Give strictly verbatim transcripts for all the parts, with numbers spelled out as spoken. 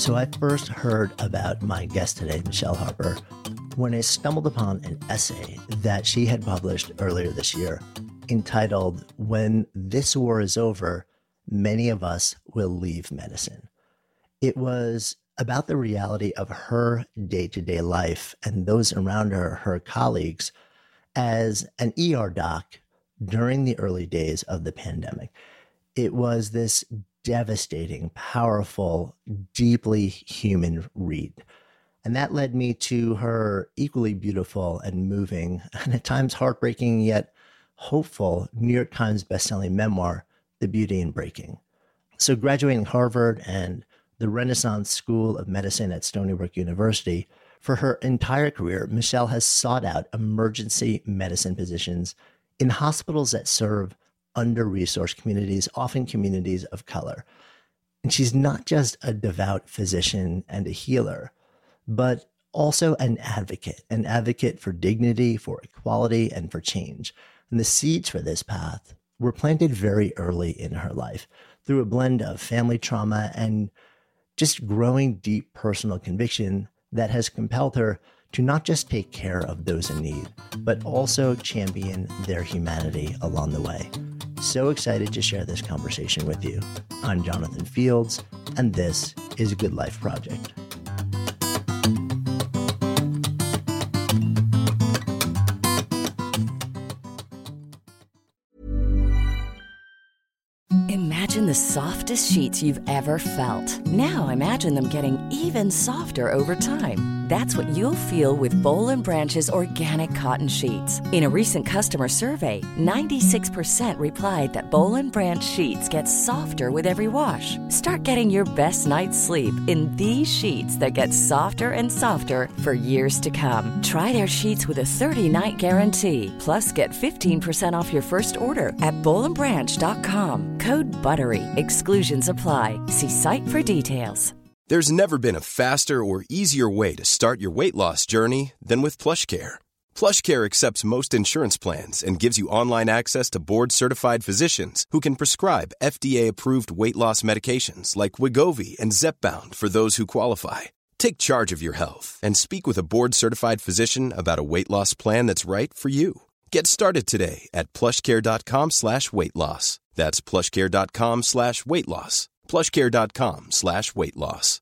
So I first heard about my guest today, Michelle Harper, when I stumbled upon an essay that she had published earlier this year entitled, "When This War is Over, Many of Us Will Leave Medicine." It was about the reality of her day-to-day life and those around her, her colleagues, as an E R doc during the early days of the pandemic. It was this devastating, powerful, deeply human read. And that led me to her equally beautiful and moving, and at times heartbreaking yet hopeful New York Times bestselling memoir, The Beauty in Breaking. So graduating Harvard and the Renaissance School of Medicine at Stony Brook University, for her entire career, Michelle has sought out emergency medicine positions in hospitals that serve under-resourced communities, often communities of color. And she's not just a devout physician and a healer, but also an advocate, an advocate for dignity, for equality, and for change. And the seeds for this path were planted very early in her life through a blend of family trauma and just growing deep personal conviction that has compelled her to not just take care of those in need, but also champion their humanity along the way. So excited to share this conversation with you. I'm Jonathan Fields, and this is a Good Life Project. Imagine the softest sheets you've ever felt. Now imagine them getting even softer over time. That's what you'll feel with Boll and Branch's organic cotton sheets. In a recent customer survey, ninety-six percent replied that Boll and Branch sheets get softer with every wash. Start getting your best night's sleep in these sheets that get softer and softer for years to come. Try their sheets with a thirty-night guarantee. Plus, get fifteen percent off your first order at boll and branch dot com. Code BUTTERY. Exclusions apply. See site for details. There's never been a faster or easier way to start your weight loss journey than with PlushCare. PlushCare accepts most insurance plans and gives you online access to board-certified physicians who can prescribe F D A-approved weight loss medications like Wegovy and Zepbound for those who qualify. Take charge of your health and speak with a board-certified physician about a weight loss plan that's right for you. Get started today at plushcare.com slash weight loss. That's plushcare.com slash weight loss. plushcare.com slash weight loss.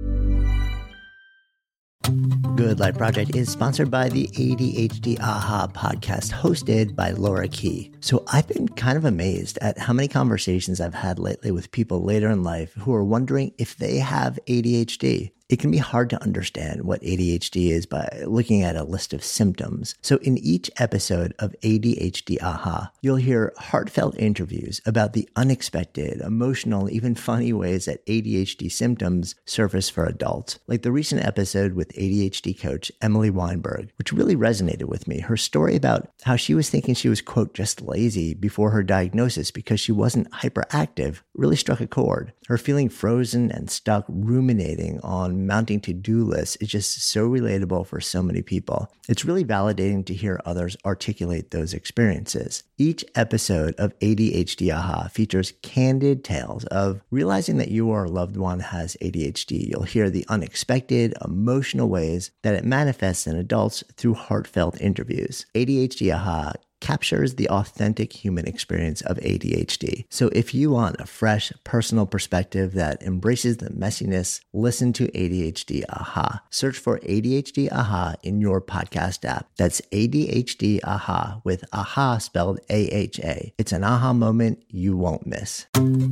Good Life Project is sponsored by the A D H D AHA podcast hosted by Laura Key. So I've been kind of amazed at how many conversations I've had lately with people later in life who are wondering if they have A D H D. It can be hard to understand what A D H D is by looking at a list of symptoms. So in each episode of A D H D AHA, you'll hear heartfelt interviews about the unexpected, emotional, even funny ways that A D H D symptoms surface for adults. Like the recent episode with A D H D coach Emily Weinberg, which really resonated with me. Her story about how she was thinking she was, quote, just lazy before her diagnosis because she wasn't hyperactive really struck a chord. Her feeling frozen and stuck ruminating on mounting to-do lists is just so relatable for so many people. It's really validating to hear others articulate those experiences. Each episode of A D H D AHA features candid tales of realizing that you or a loved one has A D H D. You'll hear the unexpected, emotional ways that it manifests in adults through heartfelt interviews. A D H D AHA captures the authentic human experience of A D H D. So if you want a fresh, personal perspective that embraces the messiness, listen to A D H D AHA. Search for A D H D AHA in your podcast app. That's A D H D AHA with AHA spelled A H A. It's an aha moment you won't miss.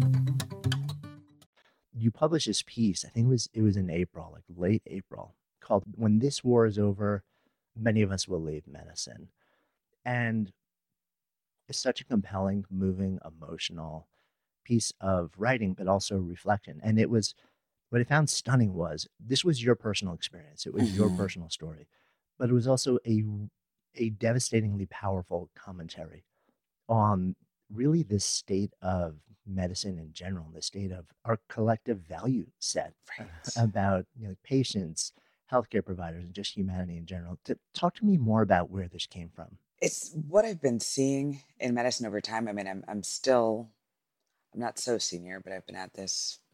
You published this piece, I think it was, it was in April, like late April, called "When This War is Over, Many of Us Will Leave Medicine." And it's such a compelling, moving, emotional piece of writing, but also reflection. And it was, what I found stunning was, this was your personal experience. It was mm-hmm. your personal story, but it was also a, a devastatingly powerful commentary on really the state of medicine in general, the state of our collective value set right. about, you know, patients, healthcare providers, and just humanity in general. To talk to me more about where this came from. It's what I've been seeing in medicine over time. I mean, I'm I'm still, I'm not so senior, but I've been at this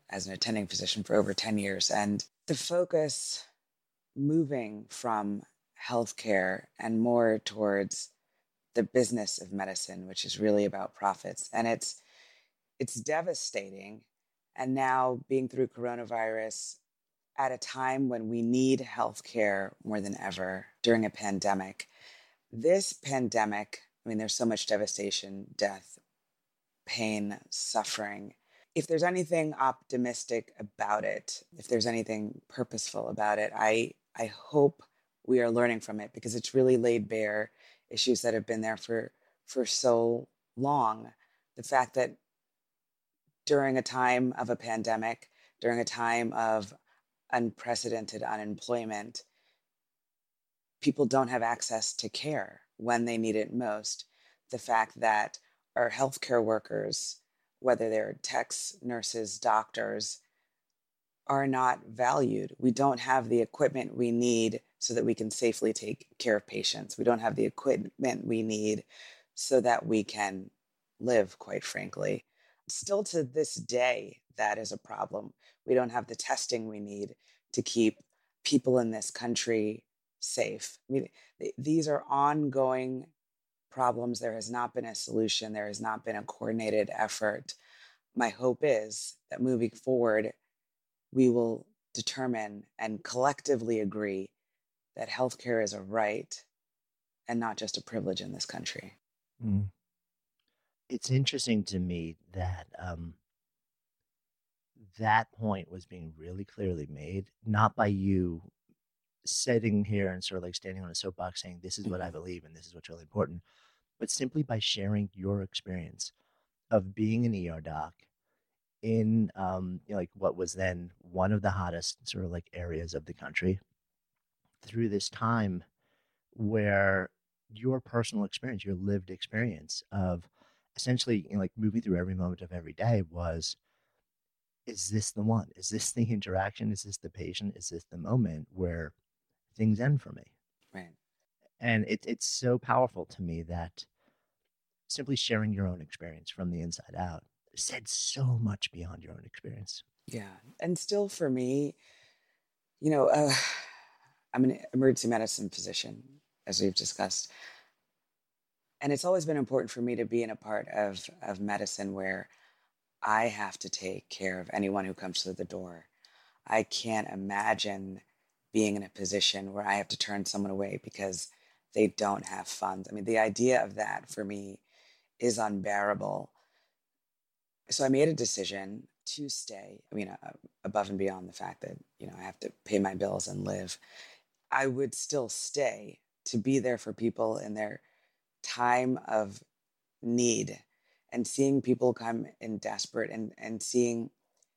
as an attending physician for over ten years. And the focus moving from healthcare and more towards the business of medicine, which is really about profits. And it's it's devastating. And now being through coronavirus at a time when we need healthcare more than ever during a pandemic. This pandemic, I mean, there's so much devastation, death, pain, suffering. If there's anything optimistic about it, if there's anything purposeful about it, I I hope we are learning from it, because it's really laid bare issues that have been there for for so long. The fact that during a time of a pandemic, during a time of unprecedented unemployment, people don't have access to care when they need it most. The fact that our healthcare workers, whether they're techs, nurses, doctors, are not valued. We don't have the equipment we need so that we can safely take care of patients. We don't have the equipment we need so that we can live, quite frankly. Still to this day, that is a problem. We don't have the testing we need to keep people in this country safe. I mean, th- these are ongoing problems. There has not been a solution. There has not been a coordinated effort. My hope is that moving forward, we will determine and collectively agree that healthcare is a right and not just a privilege in this country. Mm. It's interesting to me that um, that point was being really clearly made, not by you sitting here and sort of like standing on a soapbox saying, this is what I believe and this is what's really important, but simply by sharing your experience of being an E R doc in um, you know, like what was then one of the hottest sort of like areas of the country through this time where your personal experience, your lived experience of essentially, you know, like moving through every moment of every day was, is this the one? Is this the interaction? Is this the patient? Is this the moment where things end for me? Right. And it, it's so powerful to me that simply sharing your own experience from the inside out said so much beyond your own experience. Yeah. And still for me, you know, uh, I'm an emergency medicine physician, as we've discussed. And it's always been important for me to be in a part of, of medicine where I have to take care of anyone who comes through the door. I can't imagine being in a position where I have to turn someone away because they don't have funds. I mean, the idea of that for me is unbearable. So I made a decision to stay. I mean, uh, above and beyond the fact that, you know, I have to pay my bills and live, I would still stay to be there for people in their time of need, and seeing people come in desperate, and, and seeing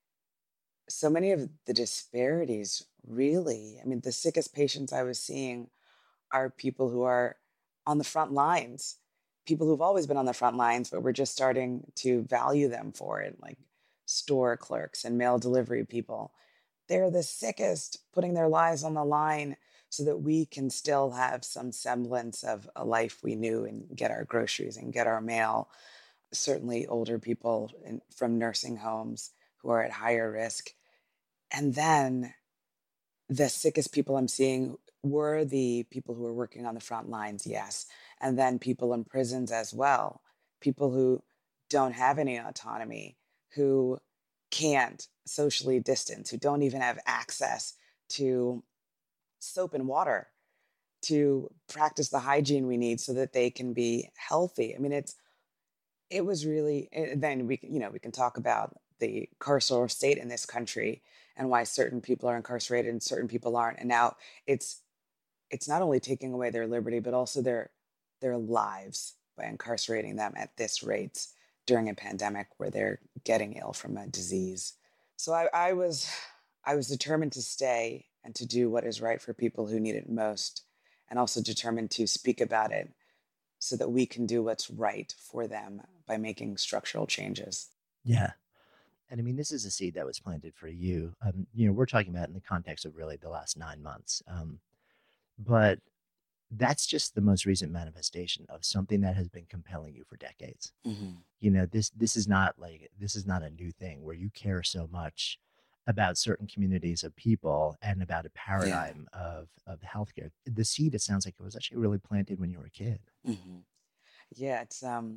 so many of the disparities, really. I mean, the sickest patients I was seeing are people who are on the front lines, people who've always been on the front lines, but we're just starting to value them for it, like store clerks and mail delivery people. They're the sickest, putting their lives on the line so that we can still have some semblance of a life we knew and get our groceries and get our mail. Certainly older people in, from nursing homes who are at higher risk. And then the sickest people I'm seeing were the people who are working on the front lines, yes. And then people in prisons as well, people who don't have any autonomy, who can't socially distance, who don't even have access to soap and water to practice the hygiene we need so that they can be healthy. I mean, it's it was really, and then we can, you know, we can talk about the carceral state in this country and why certain people are incarcerated and certain people aren't. And now it's it's not only taking away their liberty, but also their their lives by incarcerating them at this rate during a pandemic where they're getting ill from a disease. So I, I was I was determined to stay and to do what is right for people who need it most, and also determined to speak about it so that we can do what's right for them by making structural changes. Yeah. And I mean, this is a seed that was planted for you. Um, you know, we're talking about in the context of really the last nine months. Um, but that's just the most recent manifestation of something that has been compelling you for decades. Hmm. You know, this this is not like this is not a new thing where you care so much about certain communities of people and about a Yeah. paradigm of of healthcare. The seed, it sounds like it was actually really planted when you were a kid. Hmm. Yeah. It's um,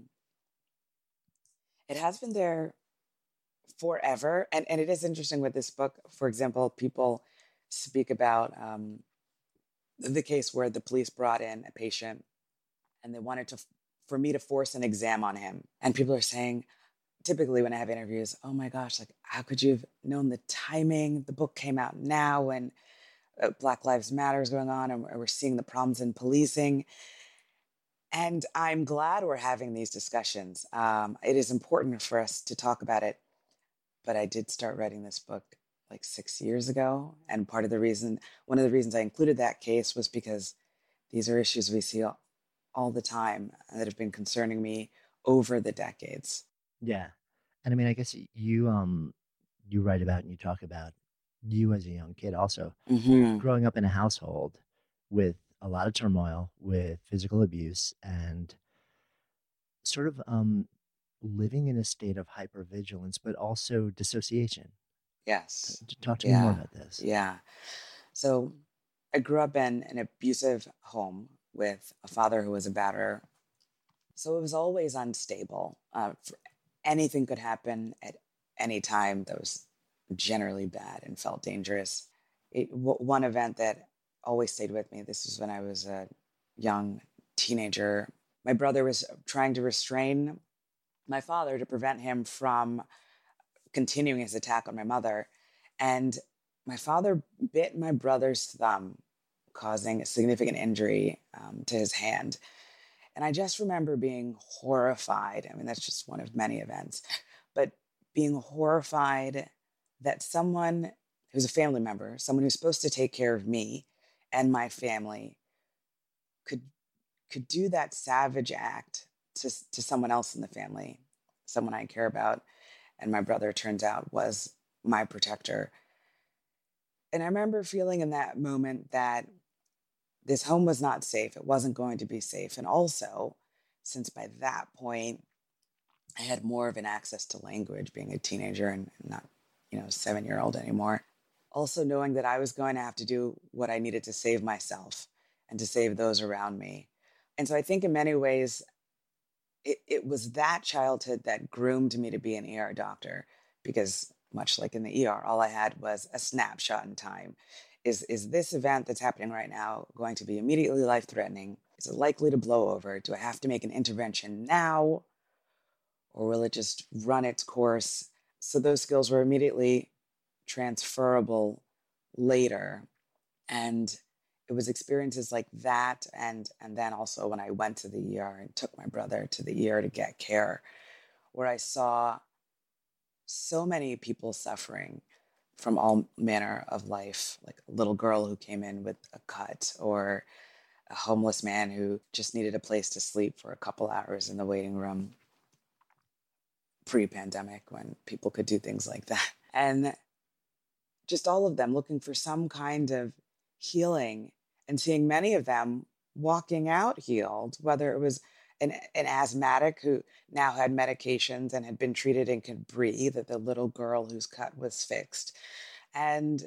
it has been there forever, and and it is interesting with this book. For example, people speak about um, the case where the police brought in a patient and they wanted to for me to force an exam on him, and people are saying, typically when I have interviews, oh my gosh, like how could you have known the timing? The book came out now when uh, Black Lives Matter is going on, and we're we're seeing the problems in policing. And I'm glad we're having these discussions. Um, it is important for us to talk about it. But I did start writing this book like six years ago. And part of the reason, one of the reasons I included that case was because these are issues we see all, all the time that have been concerning me over the decades. Yeah. And I mean, I guess y- you um you write about and you talk about you as a young kid also Hmm. growing up in a household with a lot of turmoil, with physical abuse and sort of um living in a state of hypervigilance, but also dissociation. Yes. T- Talk to me more Yeah. about this. Yeah. So I grew up in an abusive home with a father who was a batterer. So it was always unstable. Uh, for, anything could happen at any time that was generally bad and felt dangerous. It, w- one event that always stayed with me, this was when I was a young teenager. My brother was trying to restrain my father to prevent him from continuing his attack on my mother. And my father bit my brother's thumb, causing a significant injury um, to his hand. And I just remember being horrified. I mean, that's just one of many events, but being horrified that someone who's a family member, someone who's supposed to take care of me and my family, could could do that savage act to to someone else in the family, someone I care about, and my brother turns out was my protector. And I remember feeling in that moment that this home was not safe. It wasn't going to be safe. And also, since by that point I had more of an access to language, being a teenager and not, you know, seven year old anymore. Also, knowing that I was going to have to do what I needed to save myself and to save those around me. And so I think in many ways, it, it was that childhood that groomed me to be an E R doctor because, much like in the E R, all I had was a snapshot in time. Is, is this event that's happening right now going to be immediately life threatening? Is it likely to blow over? Do I have to make an intervention now? Or will it just run its course? So those skills were immediately transferable later. And it was experiences like that. And, and then also when I went to the E R and took my brother to the E R to get care, where I saw so many people suffering from all manner of life, like a little girl who came in with a cut, or a homeless man who just needed a place to sleep for a couple hours in the waiting room pre-pandemic when people could do things like that. And just all of them looking for some kind of healing and seeing many of them walking out healed, whether it was an, an asthmatic who now had medications and had been treated and could breathe, that the little girl whose cut was fixed. And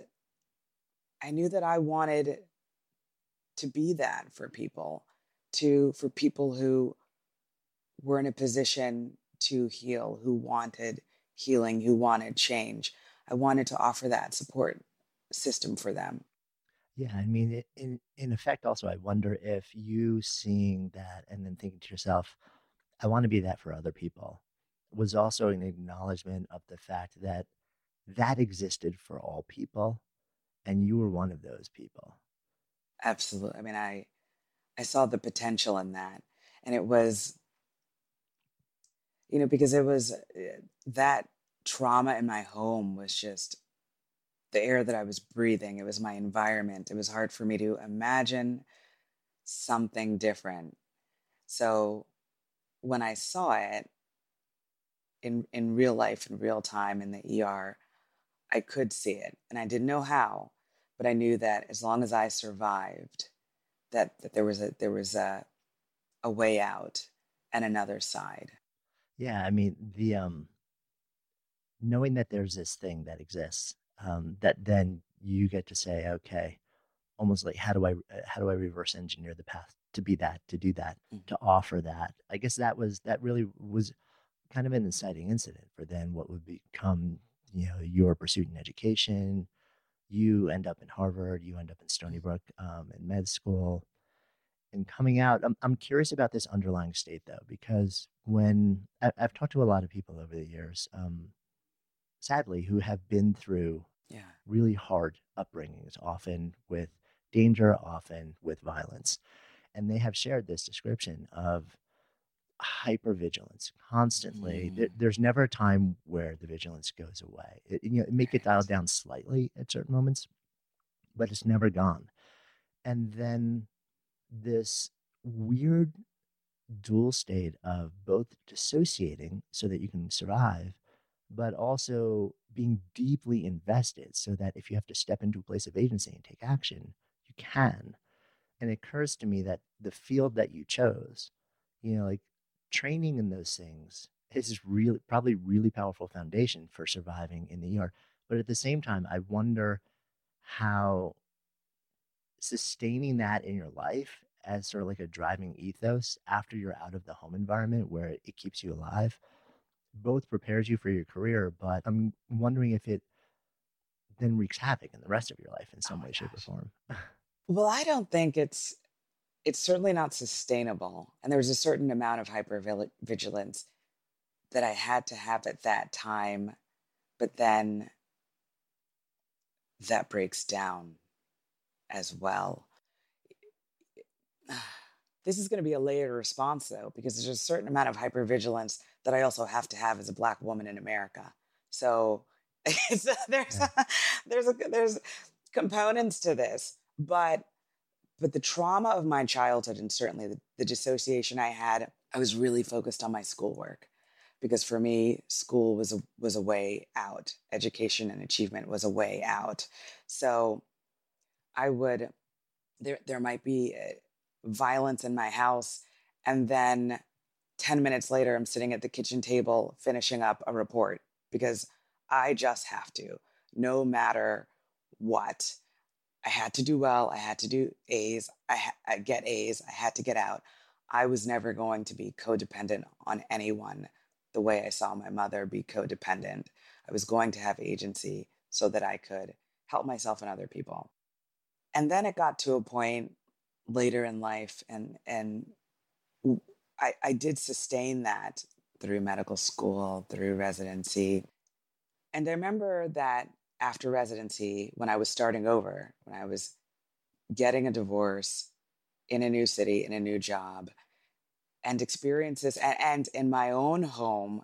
I knew that I wanted to be that for people, to for people who were in a position to heal, who wanted healing, who wanted change. I wanted to offer that support system for them. Yeah, I mean, it, in in effect, also, I wonder if you seeing that and then thinking to yourself, "I want to be that for other people," was also an acknowledgement of the fact that that existed for all people, and you were one of those people. Absolutely. I mean, I I saw the potential in that. And it was, you know, because it was uh, that trauma in my home was just the air that I was breathing. It was my environment. It was hard for me to imagine something different. So when I saw it in in real life, in real time in the E R, I could see it. And I didn't know how, but I knew that as long as I survived, that that there was a there was a a way out and another side. Yeah, I mean, the um knowing that there's this thing that exists, um, that then you get to say, okay, almost like how do I uh, how do I reverse engineer the path to be that, to do that, Mhm. to offer that. I guess that was that really was kind of an inciting incident for then what would become, you know, your pursuit in education. You end up in Harvard, you end up in Stony Brook um, in med school, and coming out. I'm I'm curious about this underlying state though, because when I, I've talked to a lot of people over the years, um, sadly, who have been through Yeah. really hard upbringings, often with danger, often with violence. And they have shared this description of hypervigilance constantly. There, Mm. there's never a time where the vigilance goes away. It, you know, it may get dialed Right. down slightly at certain moments, but it's never gone. And then this weird dual state of both dissociating so that you can survive, but also being deeply invested so that if you have to step into a place of agency and take action, you can. And it occurs to me that the field that you chose, you know, like training in those things is really probably really powerful foundation for surviving in the E R. But at the same time, I wonder how sustaining that in your life as sort of like a driving ethos after you're out of the home environment where it keeps you alive both prepares you for your career, but I'm wondering if it then wreaks havoc in the rest of your life in Oh some my way, shape, or gosh. form. Well, I don't think it's it's certainly not sustainable. And there was a certain amount of hypervigilance that I had to have at that time, but then that breaks down as well. This is going to be a layered response, though, because there's a certain amount of hypervigilance that I also have to have as a Black woman in America. So it's, there's Yeah. a, there's a, there's components to this, but but the trauma of my childhood and certainly the, the dissociation I had, I was really focused on my schoolwork because for me, school was a was a way out. Education and achievement was a way out. So I would there there might be uh, violence in my house, and then ten minutes later I'm sitting at the kitchen table finishing up a report because I just have to, no matter what. I had to do well. I had to do A's. I, ha- I get A's. I had to get out. I was never going to be codependent on anyone the way I saw my mother be codependent. I was going to have agency so that I could help myself and other people. And then it got to a point later in life, and and I, I did sustain that through medical school, through residency. And I remember that after residency, when I was starting over, when I was getting a divorce in a new city, in a new job, and experiences, and, and in my own home,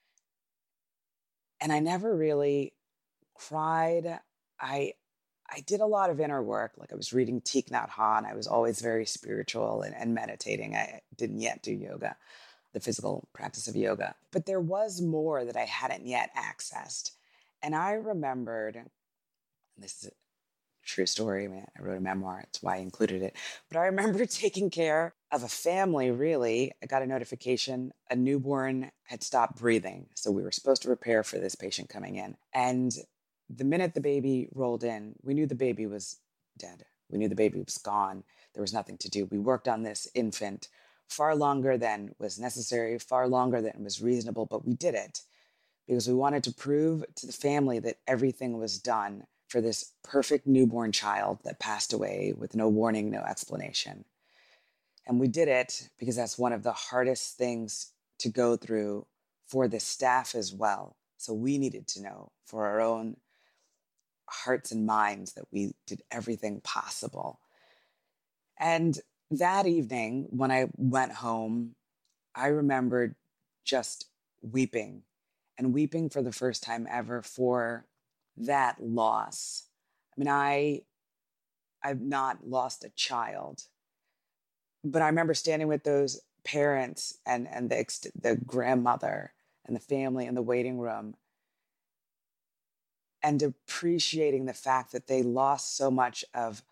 and I never really cried. I I did a lot of inner work, like I was reading Thich Nhat Hanh. I was always very spiritual and, and meditating. I didn't yet do yoga, the physical practice of yoga, but there was more that I hadn't yet accessed. And I remembered, and this is true story. I mean, I wrote a memoir. That's why I included it. But I remember taking care of a family, really. I got a notification a newborn had stopped breathing. So we were supposed to prepare for this patient coming in. And the minute the baby rolled in, we knew the baby was dead. We knew the baby was gone. There was nothing to do. We worked on this infant far longer than was necessary, far longer than was reasonable, but we did it because we wanted to prove to the family that everything was done for this perfect newborn child that passed away with no warning, no explanation. And we did it because that's one of the hardest things to go through for the staff as well. So we needed to know for our own hearts and minds that we did everything possible. And that evening, when I went home, I remembered just weeping and weeping for the first time ever for that loss. I mean, I I've not lost a child, but I remember standing with those parents and and the ex- the grandmother and the family in the waiting room and appreciating the fact that they lost so much of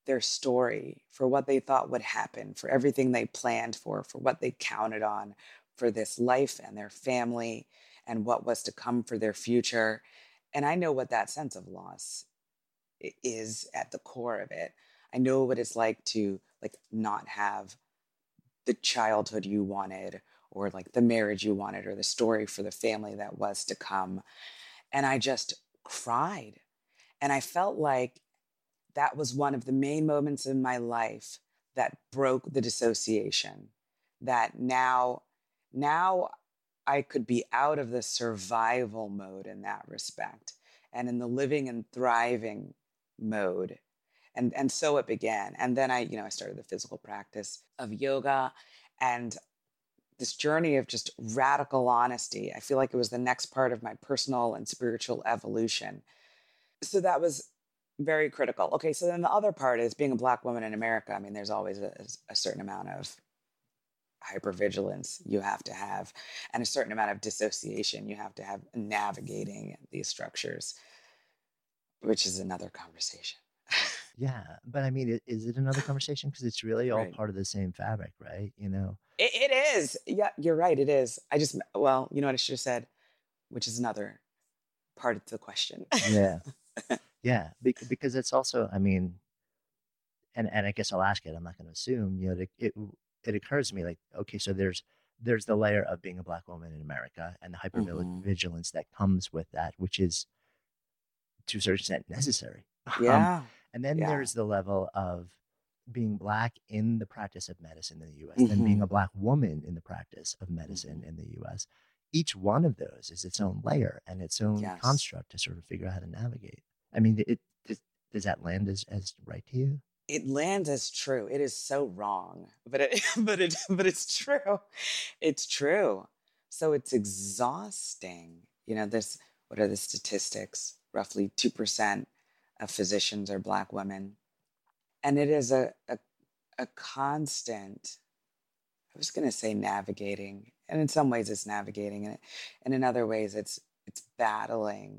their story, for what they thought would happen, for everything they planned for, for what they counted on, for this life and their family and what was to come for their future. And I know what that sense of loss i- is at the core of it. I know what it's like to like not have the childhood you wanted, or like the marriage you wanted, or the story for the family that was to come. And I just cried. And I felt like that was one of the main moments in my life that broke the dissociation. That now, now I could be out of the survival mode in that respect and in the living and thriving mode. And, and so it began. And then I, you know, I started the physical practice of yoga and this journey of just radical honesty. I feel like it was the next part of my personal and spiritual evolution. So that was very critical. Okay, so then the other part is being a Black woman in America. I mean, there's always a, a certain amount of hypervigilance you have to have, and a certain amount of dissociation you have to have navigating these structures, which is another conversation. Yeah, but I mean, i- is it another conversation? Because it's really all Right. part of the same fabric, right? You know? It, it is. Yeah, you're right. It is. I just, well, you know what I should have said, which is another part of the question. Yeah, yeah. Be- because it's also, I mean, and and I guess I'll ask it. I'm not going to assume. You know, it, it it occurs to me like, okay, so there's there's the layer of being a Black woman in America and the Mhm. hypervigilance that comes with that, which is to a certain extent necessary. Um, Yeah. and then Yeah. there's the level of being Black in the practice of medicine in the U S, then being hmm a Black woman in the practice of medicine hmm in the U S. Each one of those is its own layer and its own Yes. construct to sort of figure out how to navigate. I mean, it, does, does that land as, as right to you? It lands as true. It is so wrong, but it, but it, but it's true. It's true. So it's exhausting. You know, this, what are the statistics? Roughly two percent of physicians are Black women. And it is a, a, a constant, I was going to say navigating, and in some ways it's navigating, and, and in other ways it's, it's battling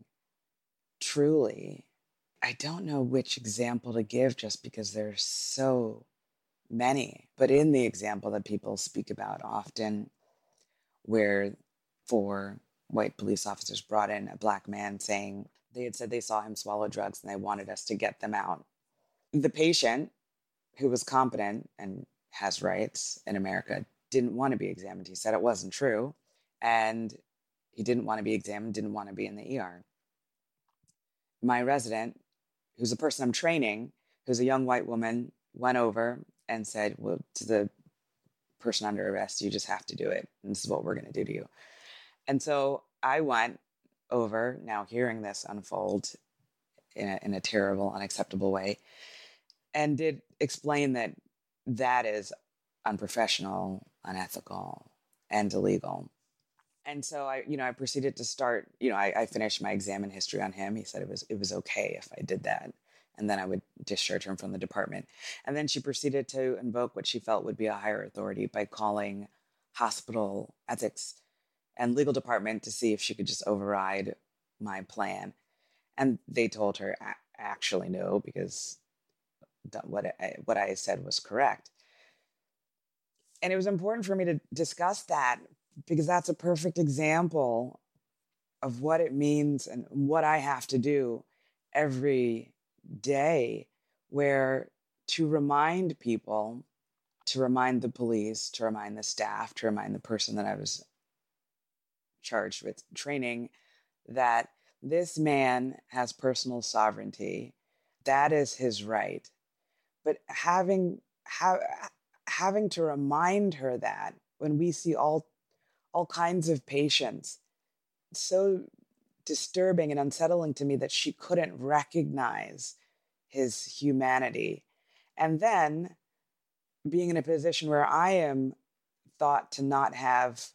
truly. I don't know which example to give just because there's so many, but in the example that people speak about often, where four white police officers brought in a Black man saying they had said they saw him swallow drugs and they wanted us to get them out. The patient, who was competent and has rights in America, didn't want to be examined. He said it wasn't true. And he didn't want to be examined, didn't want to be in the E R. My resident, who's a person I'm training, who's a young white woman, went over and said, well, to the person under arrest, you just have to do it. And this is what we're going to do to you. And so I went over, now hearing this unfold in a, in a terrible, unacceptable way, and did explain that that is unprofessional, unethical, and illegal. And so I, you know, I proceeded to start, you know, I, I finished my exam in history on him. He said it was it was okay if I did that. And then I would discharge him from the department. And then she proceeded to invoke what she felt would be a higher authority by calling hospital ethics and legal department to see if she could just override my plan. And they told her, "A- actually, no, because th- what I, what I said was correct." And it was important for me to discuss that because that's a perfect example of what it means and what I have to do every day, where to remind people, to remind the police, to remind the staff, to remind the person that I was charged with training, that this man has personal sovereignty. That is his right. But having ha- having to remind her that when we see all all kinds of patients, it's so disturbing and unsettling to me that she couldn't recognize his humanity. And then being in a position where I am thought to not have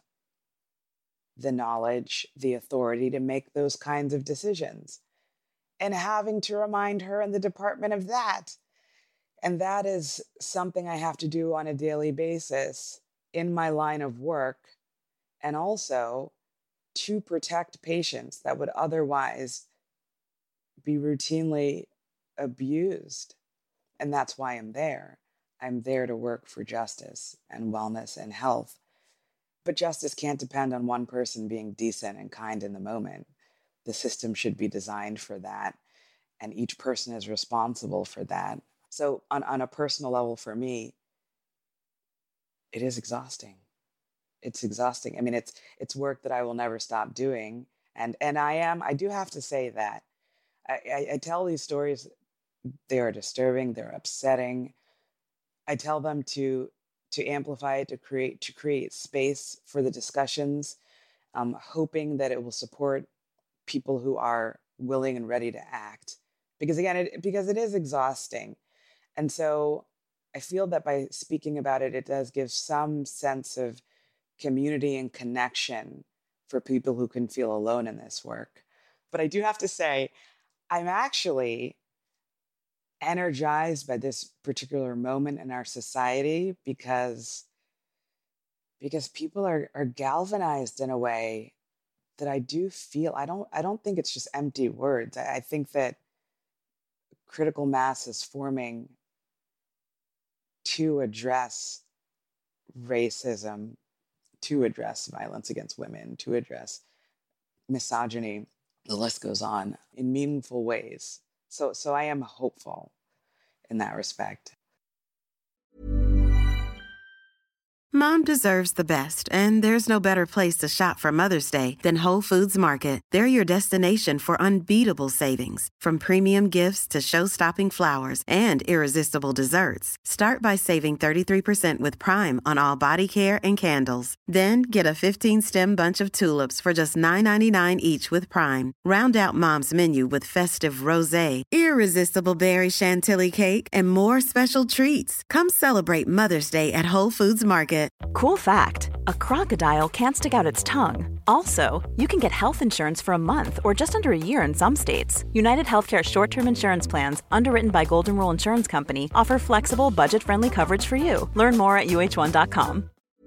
the knowledge, the authority to make those kinds of decisions, and having to remind her in the department of that. And that is something I have to do on a daily basis in my line of work, and also to protect patients that would otherwise be routinely abused And that's why I'm there. I'm there to work for justice and wellness and health. But justice can't depend on one person being decent and kind in the moment. The system should be designed for that, and each person is responsible for that. So on, on a personal level for me, it is exhausting. It's exhausting. I mean, it's it's work that I will never stop doing. And and I am, I do have to say that. I, I, I tell these stories, they are disturbing, they're upsetting. I tell them to to amplify it, to create to create space for the discussions, um, hoping that it will support people who are willing and ready to act. Because again, it because it is exhausting. And so I feel that by speaking about it, it does give some sense of community and connection for people who can feel alone in this work. But I do have to say, I'm actually energized by this particular moment in our society because, because people are, are galvanized in a way that I do feel. I don't I don't think it's just empty words. I, I think that critical mass is forming to address racism, to address violence against women, to address misogyny. The list goes on in meaningful ways. So, so I am hopeful in that respect. Mom deserves the best, and there's no better place to shop for Mother's Day than Whole Foods Market. They're your destination for unbeatable savings, from premium gifts to show-stopping flowers and irresistible desserts. Start by saving thirty-three percent with Prime on all body care and candles. Then get a fifteen-stem bunch of tulips for just nine ninety-nine each with Prime. Round out Mom's menu with festive rosé, irresistible berry chantilly cake, and more special treats. Come celebrate Mother's Day at Whole Foods Market. Cool fact, a crocodile can't stick out its tongue. Also, you can get health insurance for a month or just under a year in some states. United Healthcare short-term insurance plans, underwritten by Golden Rule Insurance Company, offer flexible, budget-friendly coverage for you. Learn more at U H one dot com.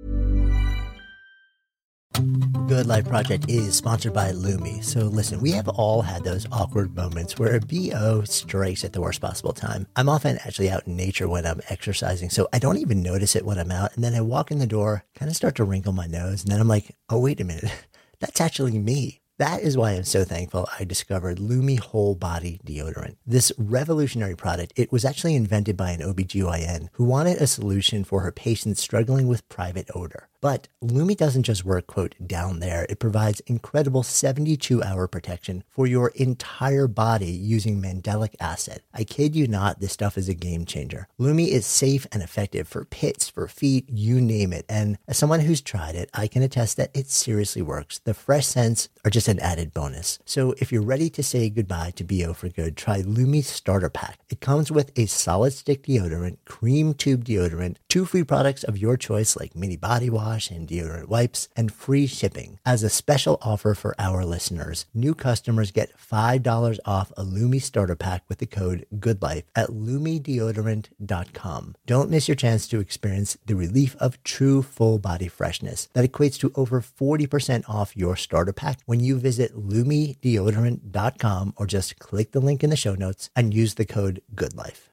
Good Life Project is sponsored by Lumi. So listen, we have all had those awkward moments where a B O strikes at the worst possible time. I'm often actually out in nature when I'm exercising, so I don't even notice it when I'm out. And then I walk in the door, kind of start to wrinkle my nose, and then I'm like, oh, wait a minute, that's actually me. That is why I'm so thankful I discovered Lumi Whole Body Deodorant. This revolutionary product, it was actually invented by an O B G Y N who wanted a solution for her patients struggling with private odor. But Lumi doesn't just work, quote, down there. It provides incredible seventy-two hour protection for your entire body using mandelic acid. I kid you not, this stuff is a game changer. Lumi is safe and effective for pits, for feet, you name it. And as someone who's tried it, I can attest that it seriously works. The fresh scents are just an added bonus. So if you're ready to say goodbye to B O for good, try Lumi's Starter Pack. It comes with a solid stick deodorant, cream tube deodorant, two free products of your choice like mini body wash and deodorant wipes, and free shipping. As a special offer for our listeners, new customers get five dollars off a Lumi Starter Pack with the code GOODLIFE at lumi deodorant dot com. Don't miss your chance to experience the relief of true full body freshness that equates to over forty percent off your starter pack when you visit lumi deodorant dot com or just click the link in the show notes and use the code GOODLIFE.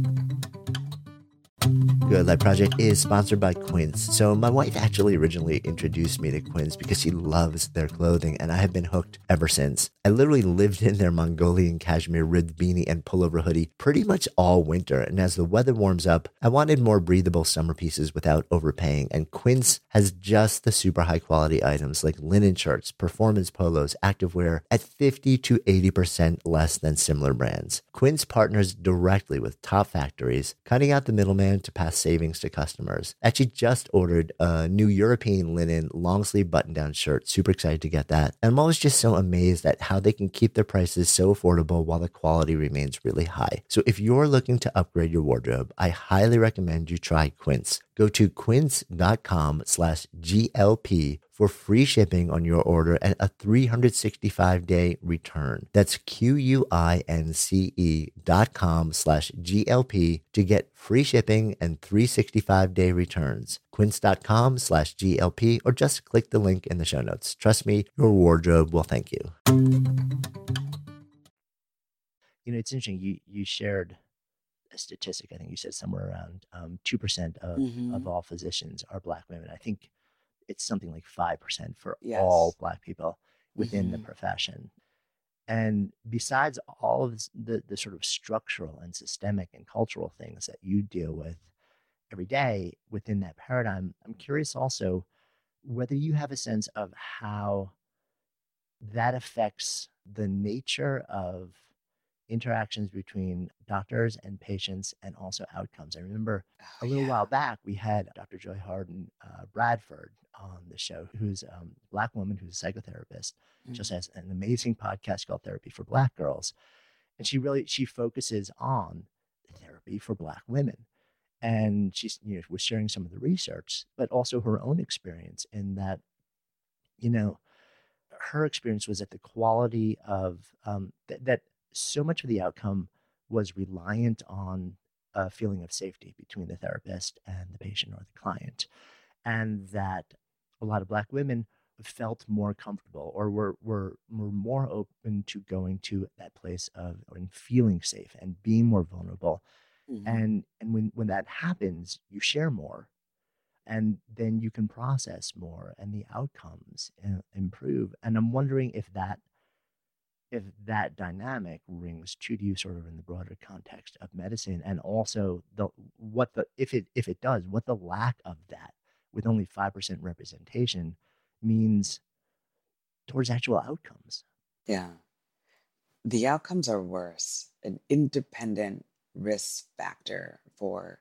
Good Life Project is sponsored by Quince. So my wife actually originally introduced me to Quince because she loves their clothing, and I have been hooked ever since. I literally lived in their Mongolian cashmere ribbed beanie and pullover hoodie pretty much all winter, and as the weather warms up, I wanted more breathable summer pieces without overpaying, and Quince has just the super high quality items like linen shirts, performance polos, activewear at fifty to eighty percent less than similar brands. Quince partners directly with top factories, cutting out the middleman to pass savings to customers. Actually just ordered a new European linen long sleeve button down shirt. Super excited to get that. And I'm always just so amazed at how they can keep their prices so affordable while the quality remains really high. So if you're looking to upgrade your wardrobe, I highly recommend you try Quince. Go to quince.com slash GLP for free shipping on your order and a three hundred sixty-five day return. That's Q-U-I-N-C-E dot com slash GLP to get free shipping and three hundred sixty-five day returns. Quince.com slash GLP or just click the link in the show notes. Trust me, your wardrobe will thank you. You know, it's interesting. You, you shared a statistic. I think you said somewhere around um, two percent of, Mm-hmm. of all physicians are Black women. I think it's something like five percent for all Yes. Black people within the Mm-hmm. profession. And besides all of this, the, the sort of structural and systemic and cultural things that you deal with every day within that paradigm, I'm curious also whether you have a sense of how that affects the nature of interactions between doctors and patients and also outcomes. I remember Oh, a little yeah. while back, we had Doctor Joy Harden uh, Bradford on the show, who's um, a Black woman who's a psychotherapist, just Mm-hmm. has an amazing podcast called Therapy for Black Girls. And she really, she focuses on therapy for Black women. And she's, you know, was sharing some of the research, but also her own experience in that, you know, her experience was that the quality of um, th- that so much of the outcome was reliant on a feeling of safety between the therapist and the patient or the client, and that a lot of Black women felt more comfortable or were were were more open to going to that place of and feeling safe and being more vulnerable. Mm-hmm. And and when when that happens, you share more, and then you can process more and the outcomes uh, improve. And I'm wondering if that if that dynamic rings true to you sort of in the broader context of medicine, and also the what the if it if it does, what the lack of that with only five percent representation means towards actual outcomes. Yeah. The outcomes are worse. An independent risk factor for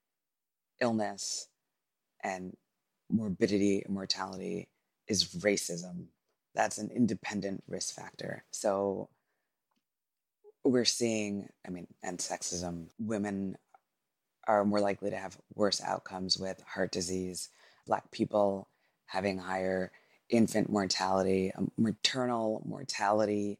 illness and morbidity and mortality is racism. That's an independent risk factor. So we're seeing, I mean, and sexism, women are more likely to have worse outcomes with heart disease, Black people having higher infant mortality, um, maternal mortality.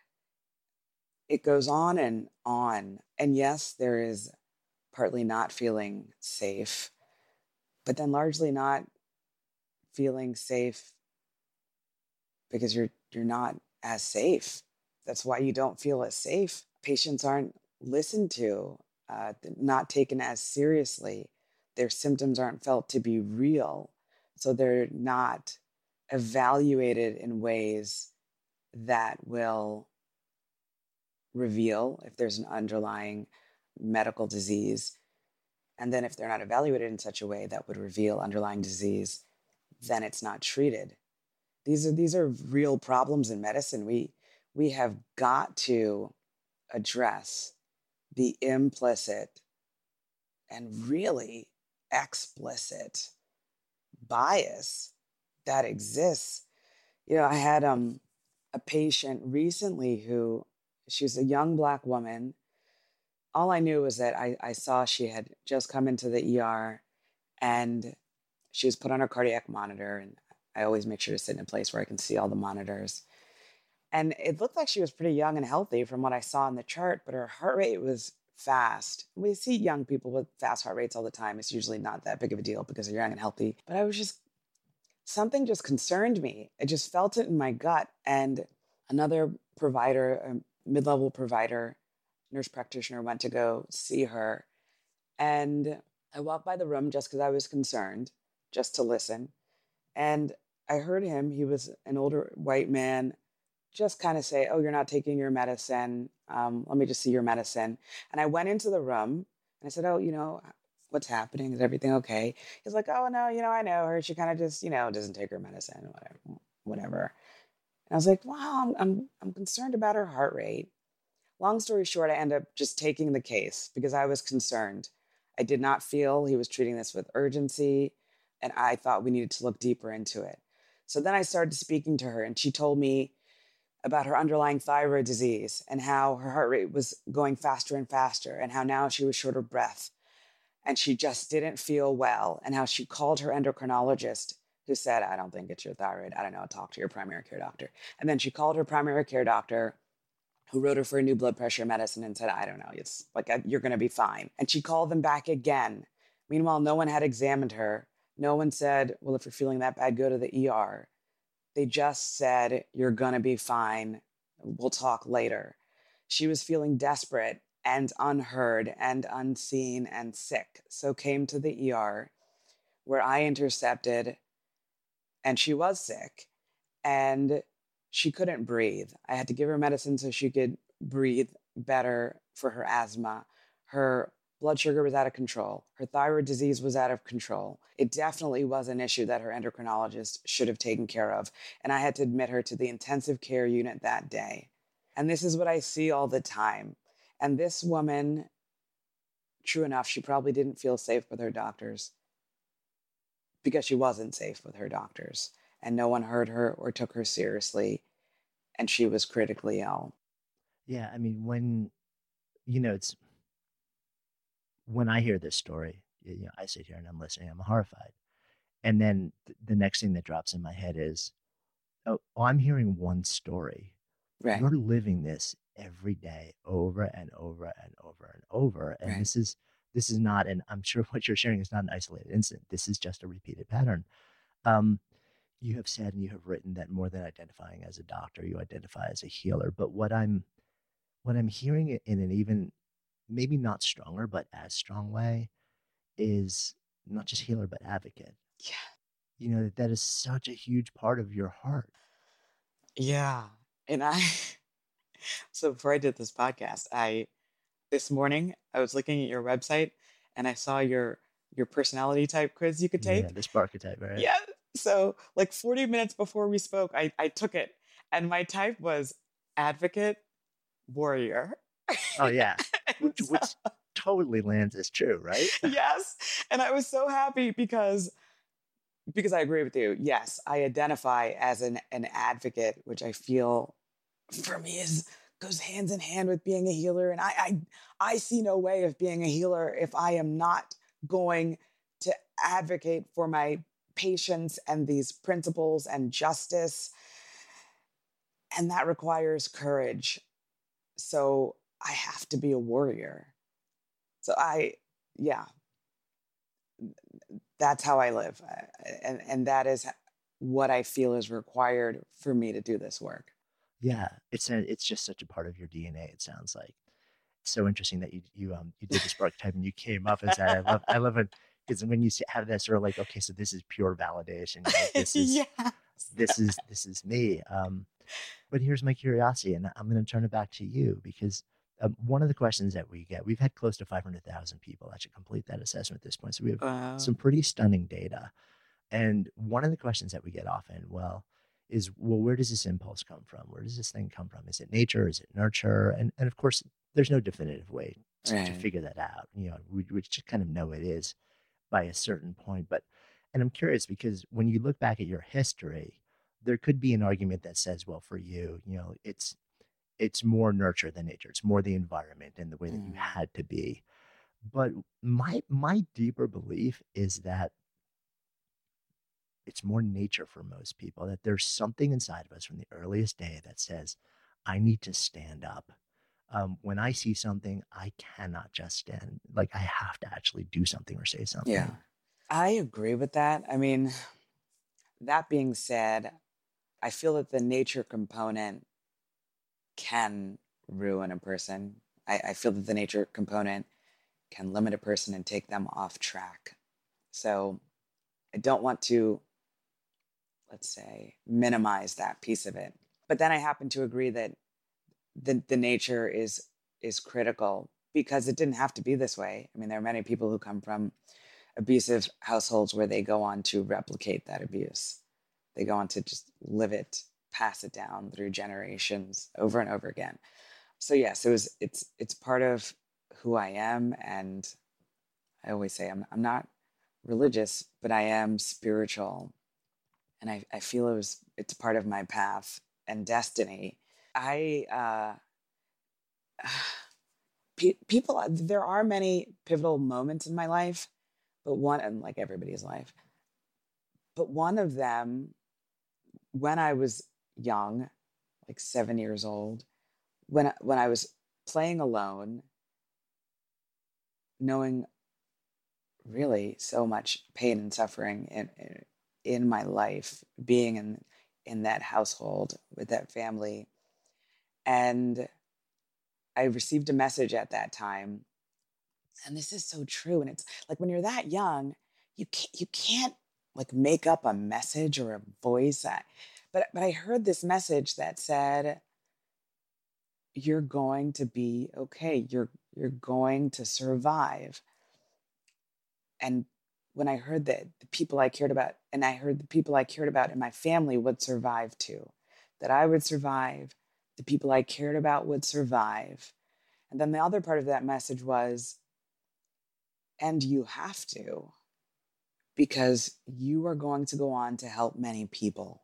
It goes on and on. And yes, there is partly not feeling safe, but then largely not feeling safe because you're you're not as safe. That's why you don't feel as safe. Patients aren't listened to, uh, not taken as seriously. Their symptoms aren't felt to be real, so they're not evaluated in ways that will reveal if there's an underlying medical disease. And then if they're not evaluated in such a way that would reveal underlying disease, then it's not treated. These are these are real problems in medicine. We we have got to address the implicit and really explicit bias that exists. You know, I had um a patient recently who, she was a young Black woman. All I knew was that I, I saw she had just come into the E R and she was put on her cardiac monitor. And I always make sure to sit in a place where I can see all the monitors. And it looked like she was pretty young and healthy from what I saw in the chart, but her heart rate was fast. We see young people with fast heart rates all the time. It's usually not that big of a deal because they're young and healthy. But I was just, something just concerned me. I just felt it in my gut. And another provider, a mid-level provider, nurse practitioner, went to go see her. And I walked by the room just because I was concerned, just to listen. And I heard him, he was an older white man, just kind of say, "Oh, you're not taking your medicine. Um, let me just see your medicine." And I went into the room and I said, "Oh, you know, what's happening? Is everything okay?" He's like, "Oh, no, you know, I know her. She kind of just, you know, doesn't take her medicine, whatever, whatever." And I was like, "Wow, I'm, I'm, I'm concerned about her heart rate." Long story short, I ended up just taking the case because I was concerned. I did not feel he was treating this with urgency, and I thought we needed to look deeper into it. So then I started speaking to her, and she told me about her underlying thyroid disease and how her heart rate was going faster and faster, and how now she was short of breath and she just didn't feel well, and how she called her endocrinologist, who said, "I don't think it's your thyroid. I don't know, talk to your primary care doctor." And then she called her primary care doctor, who wrote her for a new blood pressure medicine and said, "I don't know, it's like, you're going to be fine." And she called them back again. Meanwhile, no one had examined her. No one said, "Well, if you're feeling that bad, go to the E R." They just said, "You're going to be fine. We'll talk later." She was feeling desperate. and unheard and unseen and sick. So came to the E R where I intercepted, and she was sick and she couldn't breathe. I had to give her medicine so she could breathe better for her asthma. Her blood sugar was out of control. Her thyroid disease was out of control. It definitely was an issue that her endocrinologist should have taken care of. And I had to admit her to the intensive care unit that day. And this is what I see all the time. And this woman, true enough, she probably didn't feel safe with her doctors because she wasn't safe with her doctors. And no one heard her or took her seriously. And she was critically ill. Yeah, I mean, when, you know, it's, when I hear this story, you know, I sit here and I'm listening, I'm horrified. And then th- the next thing that drops in my head is, oh, oh, I'm hearing one story. Right. You're living this every day over and over and over and over. And Right. this is, this is not, and I'm sure what you're sharing is not an isolated incident. This is just a repeated pattern. Um, you have said and you have written that more than identifying as a doctor, you identify as a healer. But what I'm, what I'm hearing it in an even maybe not stronger, but as strong way is not just healer, but advocate. Yeah. You know, that, that is such a huge part of your heart. Yeah. And I, so before I did this podcast, I, this morning, I was looking at your website and I saw your, your personality type quiz you could take. Yeah, the Sparketype, right? Yeah. So like forty minutes before we spoke, I, I took it and my type was advocate, warrior. Oh, yeah. Which, so, which totally lands as true, right? yes. And I was so happy because because I agree with you. Yes, I identify as an, an advocate, which I feel for me is goes hands in hand with being a healer. And I, I I see no way of being a healer if I am not going to advocate for my patients and these principles and justice. And that requires courage. So I have to be a warrior. So I, yeah, that's how I live. And, and that is what I feel is required for me to do this work. Yeah, it's a, it's just such a part of your D N A. It sounds like so interesting that you you um you did the Sparketype and you came up as that. I love I love it because when you have that sort of like, okay, so this is pure validation. Like, this is yes. this is this is me. Um, but here's my curiosity, and I'm going to turn it back to you because um, one of the questions that we get, we've had close to five hundred thousand people that should complete that assessment at this point, so we have Wow. some pretty stunning data. And one of the questions that we get often, well, is, well, where does this impulse come from? Where does this thing come from? Is it nature? Is it nurture? And and of course, there's no definitive way to, Right. to figure that out. You know, we, we just kind of know it is by a certain point. But, and I'm curious because when you look back at your history, there could be an argument that says, well, for you, you know, it's it's more nurture than nature. It's more the environment and the way that you Mm. had to be. But my my deeper belief is that it's more nature for most people, that there's something inside of us from the earliest day that says, I need to stand up. Um, when I see something, I cannot just stand. Like, I have to actually do something or say something. Yeah. I agree with that. I mean, that being said, I feel that the nature component can ruin a person. I, I feel that the nature component can limit a person and take them off track. So I don't want to, let's say, minimize that piece of it. But then I happen to agree that the, the nature is is critical because it didn't have to be this way. I mean, there are many people who come from abusive households where they go on to replicate that abuse. They go on to just live it, pass it down through generations over and over again. So yes, it was it's it's part of who I am, and I always say I'm I'm not religious, but I am spiritual. And I, I feel it was it's part of my path and destiny. I uh, pe- people there are many pivotal moments in my life, but one and like everybody's life. But one of them, when I was young, like seven years old, when when I was playing alone, knowing really so much pain and suffering in in my life, being in in that household with that family, and I received a message at that time, and this is so true. And it's like when you're that young, you can't, you can't like make up a message or a voice. I- But but I heard this message that said, "You're going to be okay. You're you're going to survive." And when I heard that the people I cared about, and I heard the people I cared about in my family would survive too, that I would survive, the people I cared about would survive. And then the other part of that message was, and you have to, because you are going to go on to help many people.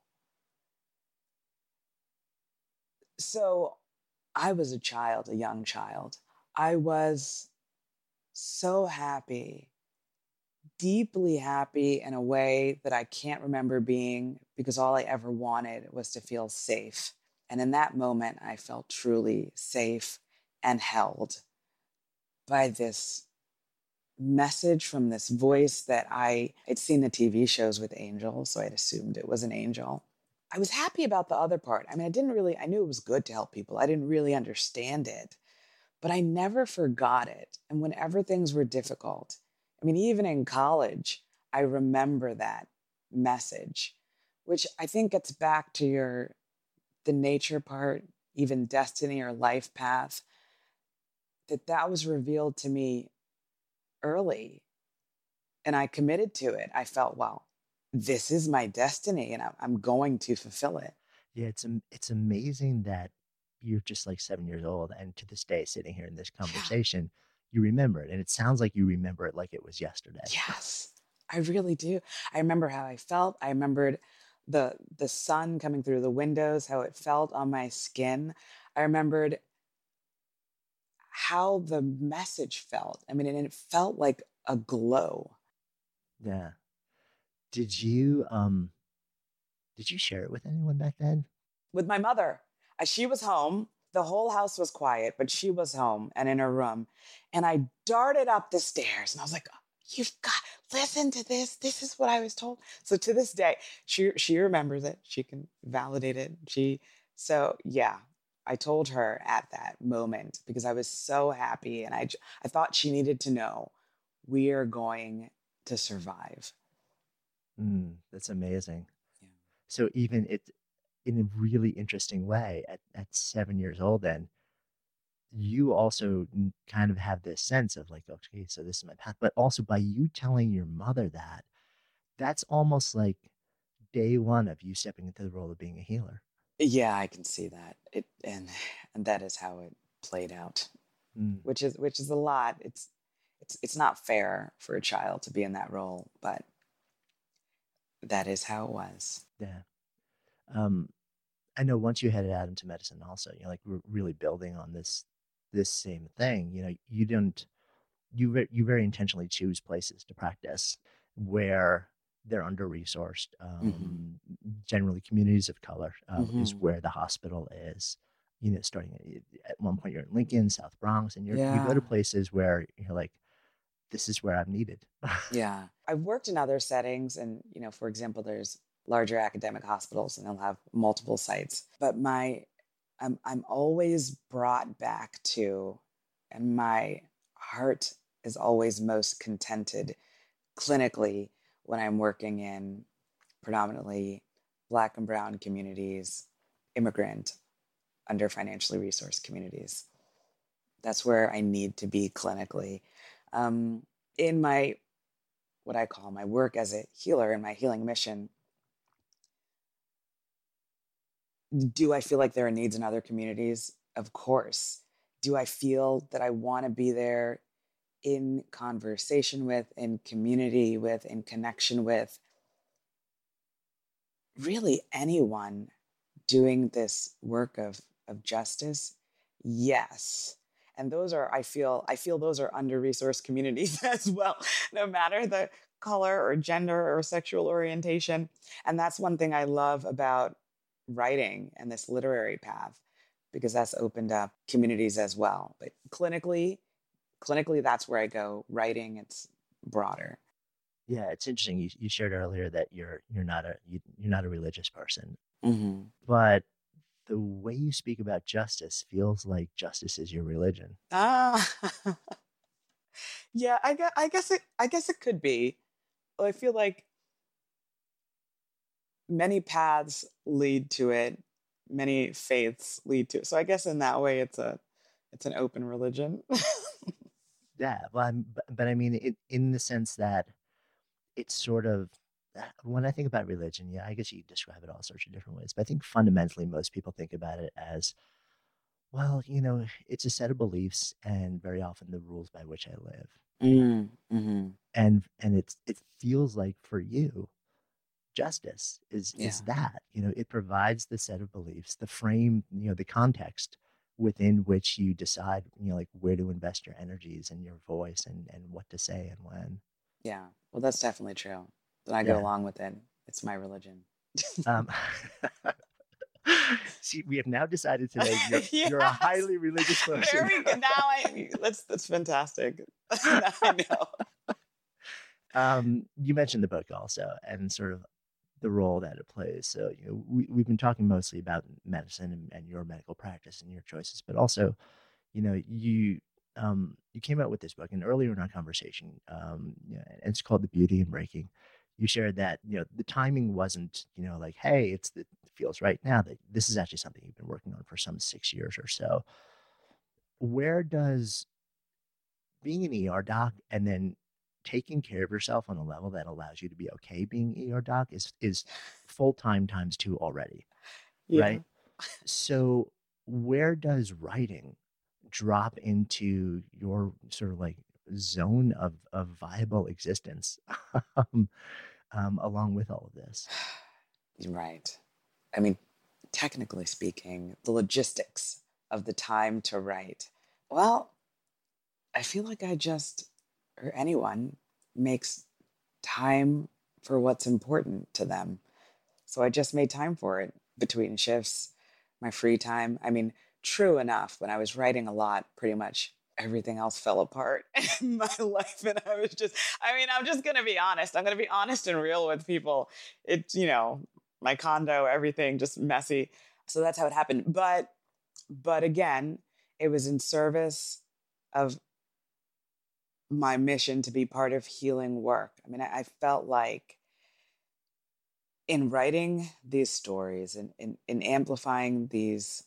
So I was a child, a young child. I was so happy, deeply happy in a way that I can't remember being, because all I ever wanted was to feel safe. And in that moment, I felt truly safe and held by this message from this voice that I had seen the T V shows with angels, so I'd assumed it was an angel. I was happy about the other part. I mean, I didn't really, I knew it was good to help people. I didn't really understand it, but I never forgot it. And whenever things were difficult, I mean, even in college, I remember that message, which I think gets back to your, the nature part, even destiny or life path, that that was revealed to me early. And I committed to it. I felt, well, this is my destiny and I'm, I'm going to fulfill it. Yeah, it's am- it's amazing that you're just like seven years old, and to this day, sitting here in this conversation, you remember it, and it sounds like you remember it like it was yesterday. Yes, I really do. I remember how I felt. I remembered the the sun coming through the windows, how it felt on my skin. I remembered how the message felt. I mean, and it felt like a glow. Yeah. Did you um did you share it with anyone back then? With my mother. Uh, She was home. The whole house was quiet, but she was home and in her room. And I darted up the stairs and I was like, you've got, listen to this. This is what I was told. So to this day, she she remembers it. She can validate it. She, so yeah, I told her at that moment because I was so happy and I, j- I thought she needed to know we are going to survive. Mm, that's amazing. Yeah. So even it in a really interesting way at, at seven years old, then you also n- kind of have this sense of like, okay, so this is my path. But also by you telling your mother that, that's almost like day one of you stepping into the role of being a healer. Yeah, I can see that. It and and that is how it played out. Mm, Which is which is a lot. It's it's it's not fair for a child to be in that role, but that is how it was. yeah. Um, I know once you headed out into medicine also, you're like we're really building on this this same thing. You know, you didn't you ve- you very intentionally choose places to practice where they're under resourced. Hmm. Um, generally, communities of color uh, is Hmm. where the hospital is. You know, starting at, at one point you're in Lincoln, South Bronx, and you're you go Yeah. to places where you're like, this is where I'm needed. Yeah. I've worked in other settings and, you know, for example, there's larger academic hospitals and they'll have multiple sites. But my I'm I'm always brought back to, and my heart is always most contented clinically when I'm working in predominantly Black and Brown communities, immigrant, under financially resourced communities. That's where I need to be clinically. Um, in my, what I call my work as a healer in my healing mission, do I feel like there are needs in other communities? Of course. Do I feel that I want to be there in conversation with, in community with, in connection with really anyone doing this work of, of justice? Yes. And those are, I feel, I feel those are under-resourced communities as well, no matter the color or gender or sexual orientation. And that's one thing I love about writing and this literary path, because that's opened up communities as well. But clinically, clinically, that's where I go. Writing, it's broader. Yeah, it's interesting. You, you shared earlier that you're you're not a you, you're not a religious person, Mm-hmm. but the way you speak about justice feels like justice is your religion. Ah, yeah. I guess, I guess it. I guess it could be. Well, I feel like many paths lead to it. Many faiths lead to it. So I guess in that way, it's a, it's an open religion. Yeah, well, I'm, but, but I mean, it, in the sense that it's sort of, uh, when I think about religion, yeah, I guess you could describe it all sorts of different ways. But I think fundamentally, most people think about it as, well, you know, it's a set of beliefs, and very often the rules by which I live. Mm, hmm And and it's it feels like for you, justice is Yeah. is that, you know, it provides the set of beliefs, the frame, you know, the context within which you decide, you know, like where to invest your energies and your voice and and what to say and when. Yeah. Well, that's definitely true. Then I go Yeah. along with it. It's my religion. Um, see, we have now decided today you're, you're a Yes. highly religious person. Very good. Now I that's that's fantastic. Now I know. Um, you mentioned the book also, and sort of the role that it plays. So, you know, we, we've been talking mostly about medicine and, and your medical practice and your choices, but also, you know, you um, you came out with this book, and earlier in our conversation, um, you know, and it's called The Beauty in Breaking. You shared that, you know, the timing wasn't, you know, like, hey, it's the, it feels right now. That this is actually something you've been working on for some six years or so. Where does being an E R doc and then taking care of yourself on a level that allows you to be okay being E R doc is is full time times two already, Yeah. right? So where does writing drop into your sort of like zone of of viable existence, um, um, along with all of this? You're right. I mean, technically speaking, the logistics of the time to write. Well, I feel like I just, or anyone, makes time for what's important to them. So I just made time for it between shifts, my free time. I mean, true enough, when I was writing a lot, pretty much everything else fell apart in my life. And I was just, I mean, I'm just going to be honest. I'm going to be honest and real with people. It's, you know, my condo, everything just messy. So that's how it happened. But, but again, it was in service of my mission to be part of healing work. I mean, I, I felt like in writing these stories and in, in amplifying these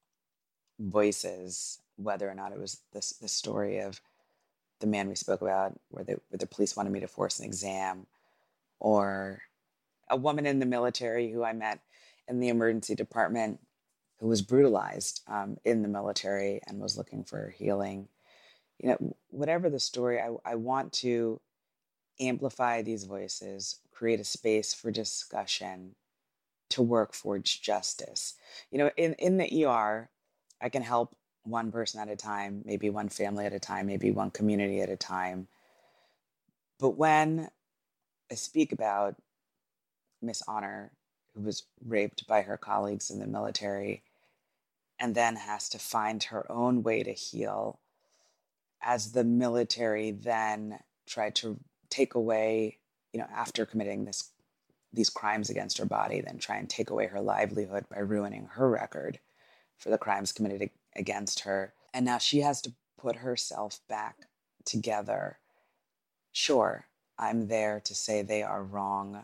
voices, whether or not it was this the story of the man we spoke about, where the, where the police wanted me to force an exam, or a woman in the military who I met in the emergency department who was brutalized um, in the military and was looking for healing. You know, whatever the story, I, I want to amplify these voices, create a space for discussion, to work for justice. You know, in, in the E R, I can help one person at a time, maybe one family at a time, maybe one community at a time. But when I speak about Miss Honor, who was raped by her colleagues in the military and then has to find her own way to heal, as the military then tried to take away, you know, after committing this these crimes against her body, then try and take away her livelihood by ruining her record for the crimes committed against her. And now she has to put herself back together. Sure, I'm there to say they are wrong,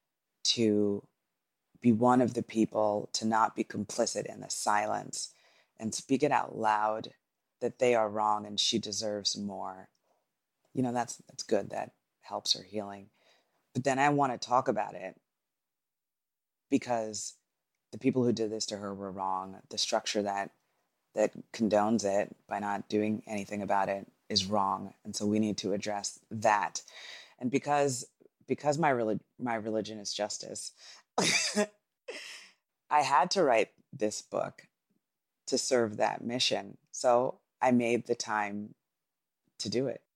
to be one of the people, to not be complicit in the silence and speak it out loud that they are wrong and she deserves more. You know, that's that's good. That helps her healing. But then I want to talk about it because the people who did this to her were wrong. The structure that that condones it by not doing anything about it is wrong. And so we need to address that. And because because my relig- my religion is justice, I had to write this book to serve that mission. So I made the time to do it.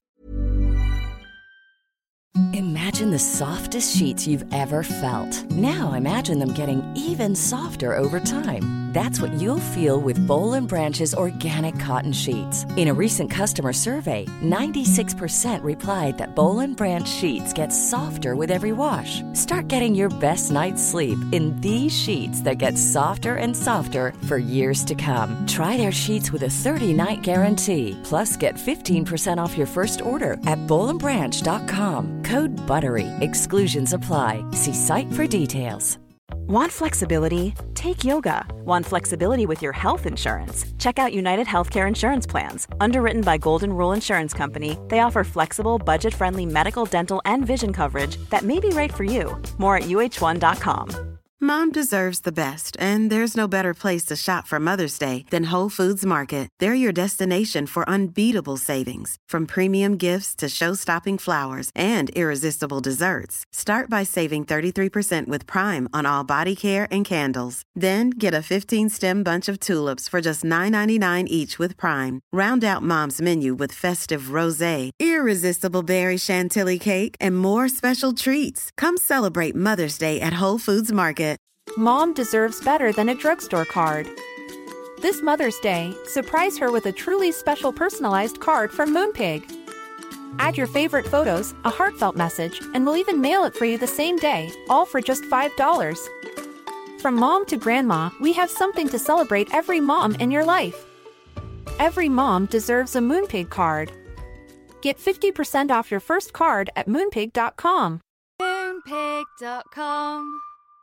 Imagine the softest sheets you've ever felt. Now imagine them getting even softer over time. That's what you'll feel with Boll and Branch's organic cotton sheets. In a recent customer survey, ninety-six percent replied that Boll and Branch sheets get softer with every wash. Start getting your best night's sleep in these sheets that get softer and softer for years to come. Try their sheets with a thirty-night guarantee. Plus, get fifteen percent off your first order at boll and branch dot com. Code BUTTERY. Exclusions apply. See site for details. Want flexibility? Take yoga. Want flexibility with your health insurance? Check out United Healthcare Insurance Plans. Underwritten by Golden Rule Insurance Company, they offer flexible, budget-friendly medical, dental, and vision coverage that may be right for you. More at U H one dot com. Mom deserves the best, and there's no better place to shop for Mother's Day than Whole Foods Market. They're your destination for unbeatable savings, from premium gifts to show-stopping flowers and irresistible desserts. Start by saving thirty-three percent with Prime on all body care and candles. Then get a fifteen-stem bunch of tulips for just nine ninety-nine each with Prime. Round out Mom's menu with festive rosé, irresistible berry chantilly cake, and more special treats. Come celebrate Mother's Day at Whole Foods Market. Mom deserves better than a drugstore card. This Mother's Day, surprise her with a truly special personalized card from Moonpig. Add your favorite photos, a heartfelt message, and we'll even mail it for you the same day, all for just five dollars. From mom to grandma, we have something to celebrate every mom in your life. Every mom deserves a Moonpig card. Get fifty percent off your first card at moonpig dot com. moonpig dot com.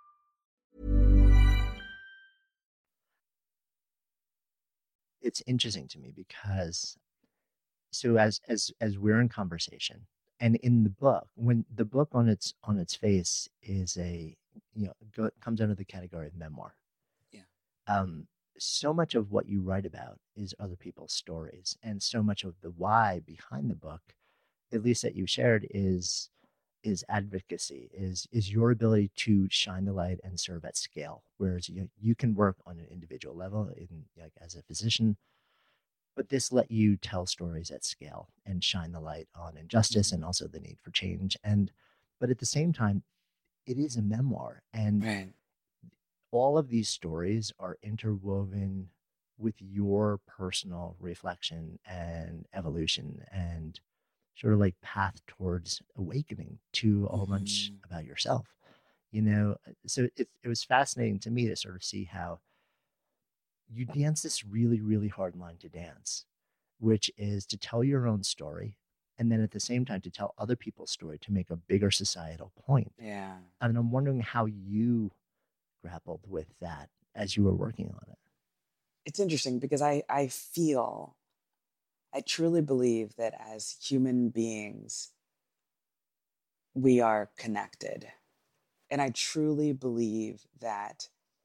It's interesting to me because so as as as we're in conversation and in the book, when the book on its on its face is a you know go, comes under the category of memoir. Yeah. Um, so much of what you write about is other people's stories, and so much of the why behind the book, at least that you shared, is is advocacy, is is your ability to shine the light and serve at scale. Whereas you you can work on an individual level in like as a physician, but this let you tell stories at scale and shine the light on injustice mm-hmm. and also the need for change. And but at the same time, it is a memoir, and right. all of these stories are interwoven with your personal reflection and evolution and sort of like path towards awakening to a whole mm-hmm. bunch about yourself, you know? So it, it was fascinating to me to sort of see how you dance this really, really hard line to dance, which is to tell your own story. And then at the same time, to tell other people's story to make a bigger societal point. Yeah. And I'm wondering how you grappled with that as you were working on it. It's interesting because I, I feel I truly believe that as human beings, we are connected. And I truly believe that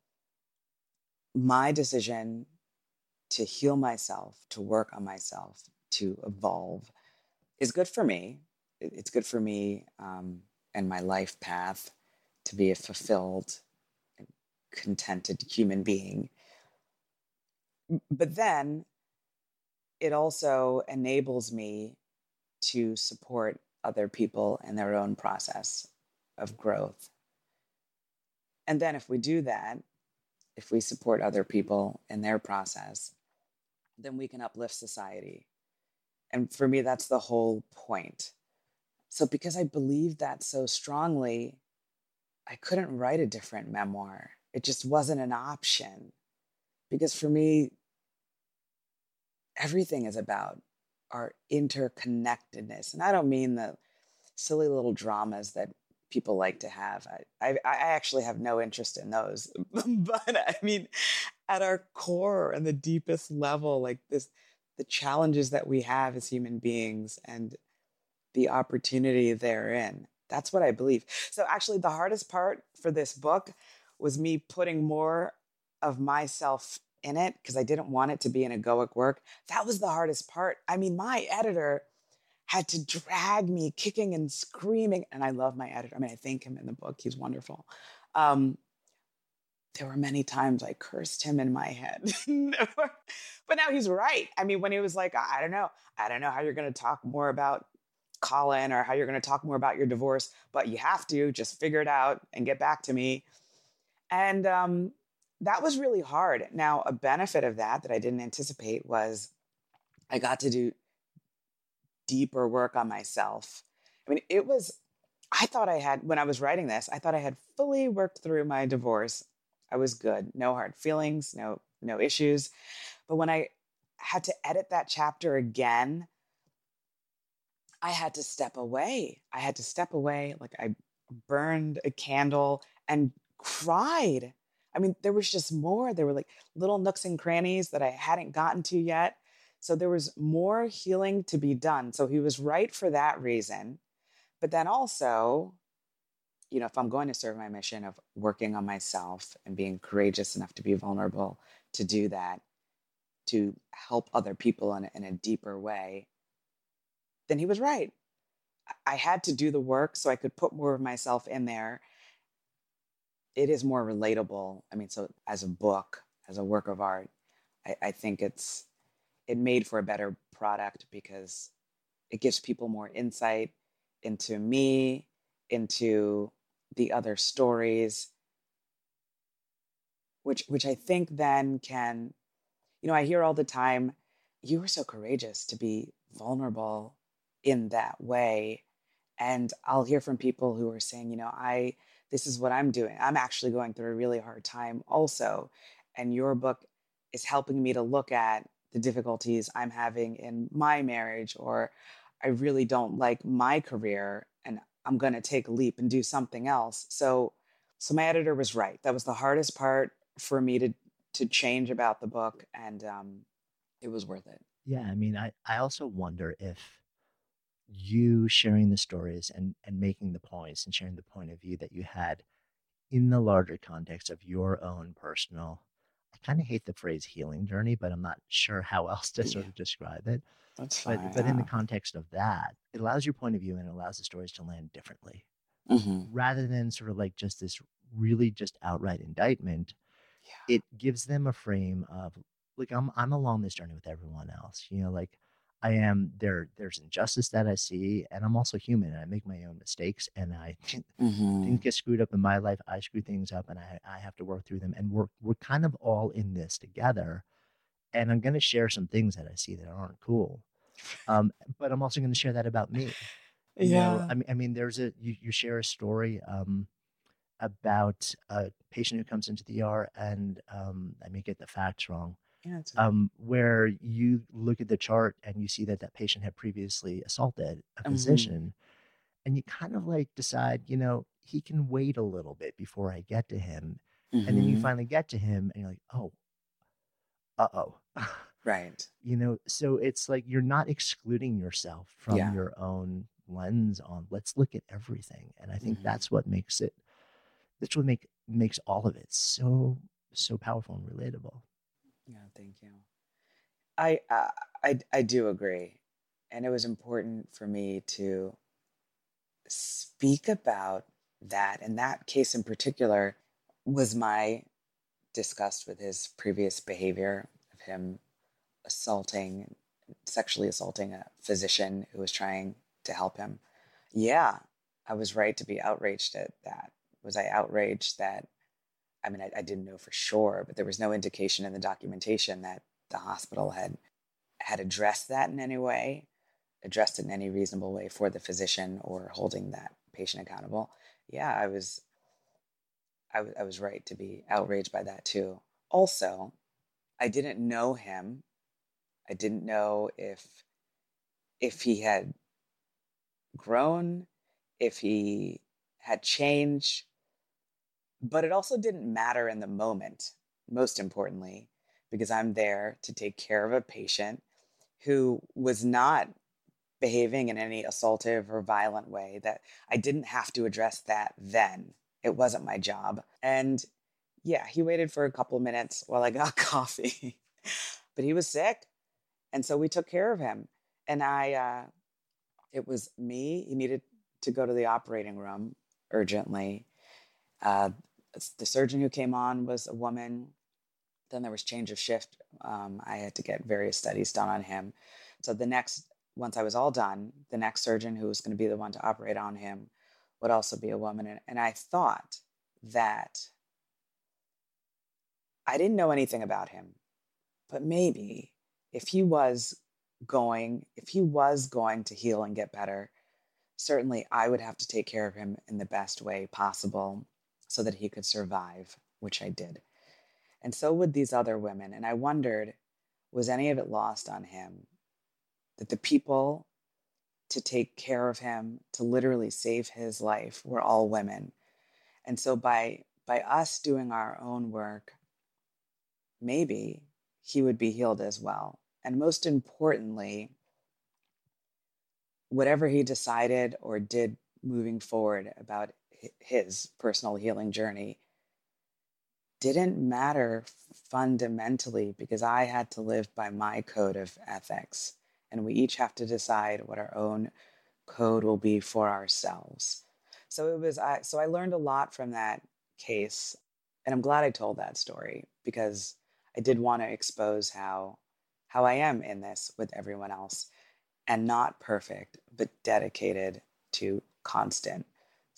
my decision to heal myself, to work on myself, to evolve is good for me. It's good for me um, and my life path to be a fulfilled, contented human being. But then it also enables me to support other people in their own process of growth. And then if we do that, if we support other people in their process, then we can uplift society. And for me, that's the whole point. So because I believe that so strongly, I couldn't write a different memoir. It just wasn't an option. Because for me, everything is about our interconnectedness. And I don't mean the silly little dramas that people like to have. I, I, I actually have no interest in those. But I mean, at our core and the deepest level, like this, the challenges that we have as human beings and the opportunity therein. That's what I believe. So actually the hardest part for this book was me putting more of myself in it because I didn't want it to be an egoic work. That was the hardest part. I mean, my editor had to drag me kicking and screaming. And I love my editor. I mean, I thank him in the book. He's wonderful. Um, there were many times I cursed him in my head. But now he's right. I mean, when he was like, I don't know. I don't know how you're going to talk more about Colin or how you're going to talk more about your divorce, but you have to just figure it out and get back to me. And um, that was really hard. Now, a benefit of that that I didn't anticipate was I got to do deeper work on myself. I mean, it was, I thought I had, when I was writing this, I thought I had fully worked through my divorce. I was good, no hard feelings, no, no issues. But when I had to edit that chapter again, I had to step away. I had to step away. Like I burned a candle and cried. I mean, there was just more. There were like little nooks and crannies that I hadn't gotten to yet. So there was more healing to be done. So he was right for that reason. But then also, you know, if I'm going to serve my mission of working on myself and being courageous enough to be vulnerable to do that, to help other people in a, in a deeper way, then he was right. I had to do the work so I could put more of myself in there. It is more relatable. I mean, so as a book, as a work of art, I, I think it's, it made for a better product because it gives people more insight into me, into the other stories, which, which I think then can, you know, I hear all the time, you were so courageous to be vulnerable in that way. And I'll hear from people who are saying, you know, I, this is what I'm doing. I'm actually going through a really hard time also. And your book is helping me to look at the difficulties I'm having in my marriage, or I really don't like my career and I'm going to take a leap and do something else. So, so my editor was right. That was the hardest part for me to, to change about the book. And um, it was worth it. Yeah. I mean, I, I also wonder if you sharing the stories and, and making the points and sharing the point of view that you had in the larger context of your own personal, I kind of hate the phrase healing journey, but I'm not sure how else to sort Yeah. of describe it. That's fine. But, but in the Yeah. context of that, it allows your point of view and it allows the stories to land differently Mm-hmm. rather than sort of like just this really just outright indictment. Yeah. It gives them a frame of, look, I'm, I'm along this journey with everyone else, you know, like I am there. There's injustice that I see, and I'm also human, and I make my own mistakes, and I Mm-hmm. things get screwed up in my life. I screw things up, and I I have to work through them. And we're we're kind of all in this together. And I'm going to share some things that I see that aren't cool, um, but I'm also going to share that about me. You know, Yeah. I mean, I mean, there's a you you share a story um, about a patient who comes into the E R, and um, I may get the facts wrong. Yeah. It's Um, where you look at the chart and you see that that patient had previously assaulted a Mhm. physician, and you kind of like decide, you know, he can wait a little bit before I get to him. And then you Mhm. finally get to him and you're like, oh, uh-oh. Right. You know, so it's like you're not excluding yourself from Yeah. your own lens on let's look at everything. And I think Mhm. that's what makes it, that's what make makes all of it so, so powerful and relatable. Yeah. Thank you. I, uh, I I do agree, and it was important for me to speak about that. And that case in particular was my disgust with his previous behavior of him assaulting, sexually assaulting a physician who was trying to help him. Yeah, I was right to be outraged at that. Was I outraged that? I mean, I, I didn't know for sure, but there was no indication in the documentation that the hospital had had addressed that in any way, addressed it in any reasonable way for the physician or holding that patient accountable. Yeah, I was, I, w- I was right to be outraged by that too. Also, I didn't know him. I didn't know if if he had grown, if he had changed, but it also didn't matter in the moment, most importantly, because I'm there to take care of a patient who was not behaving in any assaultive or violent way, that I didn't have to address that then. It wasn't my job. And yeah, he waited for a couple of minutes while I got coffee, but he was sick. And so we took care of him. And I, uh, it was me. He needed to go to the operating room urgently. Uh, the surgeon who came on was a woman. Then there was change of shift. Um, I had to get various studies done on him. So the next, once I was all done, the next surgeon who was going to be the one to operate on him would also be a woman. And, and I thought that I didn't know anything about him, but maybe if he was going, if he was going to heal and get better, certainly I would have to take care of him in the best way possible so that he could survive, which I did. And so would these other women. And I wondered, was any of it lost on him? That the people to take care of him, to literally save his life, were all women. And so by by us doing our own work, maybe he would be healed as well. And most importantly, whatever he decided or did moving forward about his personal healing journey didn't matter fundamentally, because I had to live by my code of ethics. And we each have to decide what our own code will be for ourselves. So it was, I, so I learned a lot from that case. And I'm glad I told that story, because I did want to expose how, how I am in this with everyone else, and not perfect, but dedicated to constant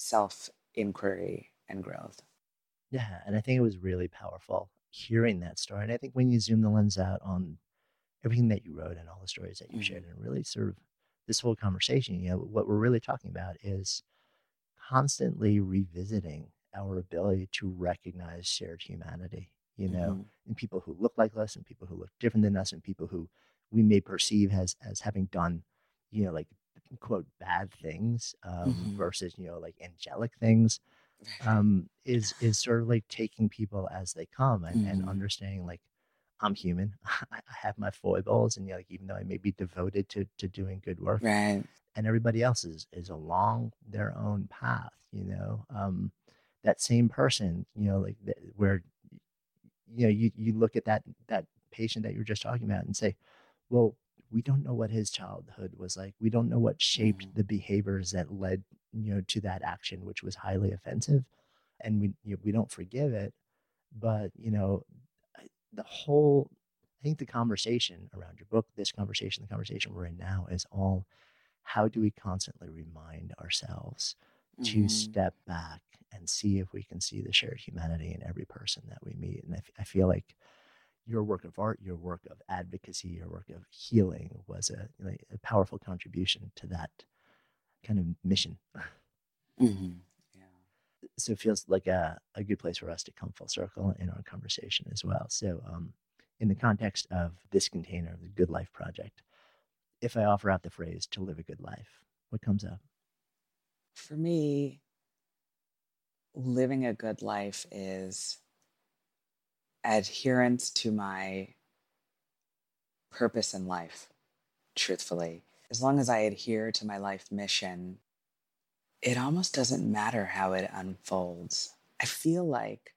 self-inquiry and growth. Yeah, and I think it was really powerful hearing that story. And I think when you zoom the lens out on everything that you wrote and all the stories that you mm-hmm. shared, and really sort of this whole conversation, you know, what we're really talking about is constantly revisiting our ability to recognize shared humanity, you know, mm-hmm. in people who look like us and people who look different than us and people who we may perceive as as having done, you know, like, quote, bad things um, mm-hmm. versus, you know, like angelic things. um is is sort of like taking people as they come and, mm-hmm. and understanding, like, I'm human. I have my foibles, and, you know, like, even though I may be devoted to to doing good work, right, and everybody else is is along their own path, you know, um that same person, you know, like th- where, you know, you you look at that that patient that you were just talking about and say, well, we don't know what his childhood was like. We don't know what shaped mm-hmm. the behaviors that led, you know, to that action, which was highly offensive, and we you know, we don't forgive it. But, you know, the whole, I think the conversation around your book, this conversation, the conversation we're in now, is all, how do we constantly remind ourselves mm-hmm. to step back and see if we can see the shared humanity in every person that we meet? And I, f- I feel like your work of art, your work of advocacy, your work of healing was a, like, a powerful contribution to that kind of mission. Mm-hmm. Yeah. So it feels like a, a good place for us to come full circle in our conversation as well. So um, in the context of this container, the Good Life Project, if I offer out the phrase to live a good life, what comes up? For me, living a good life is adherence to my purpose in life, truthfully. As long as I adhere to my life mission, it almost doesn't matter how it unfolds. I feel like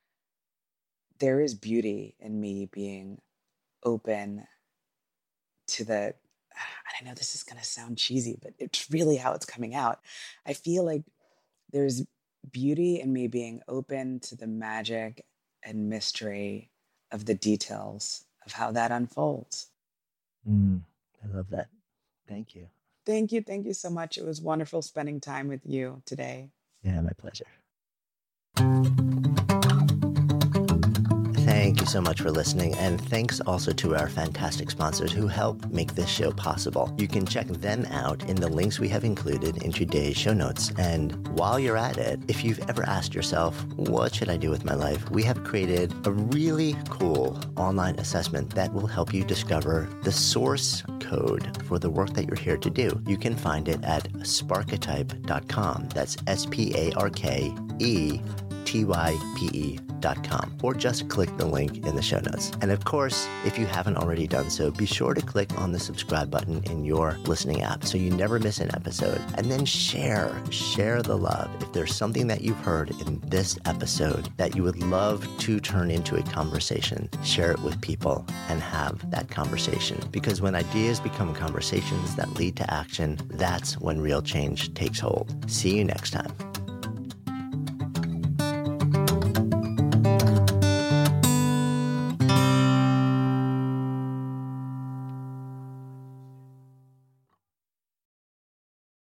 there is beauty in me being open to the, I know this is going to sound cheesy, but it's really how it's coming out. I feel like there's beauty in me being open to the magic and mystery of the details of how that unfolds. Mm, I love that. Thank you. Thank you. Thank you so much. It was wonderful spending time with you today. Yeah, my pleasure. Thank you so much for listening, and thanks also to our fantastic sponsors who help make this show possible. You can check them out in the links we have included in today's show notes. And while you're at it, if you've ever asked yourself, what should I do with my life? We have created a really cool online assessment that will help you discover the source code for the work that you're here to do. You can find it at sparketype dot com. That's S P A R K E T Y P E dot com, or just click the link in the show notes. And of course, if you haven't already done so, be sure to click on the subscribe button in your listening app so you never miss an episode. And then share, share the love. If there's something that you've heard in this episode that you would love to turn into a conversation, share it with people and have that conversation. Because when ideas become conversations that lead to action, that's when real change takes hold. See you next time.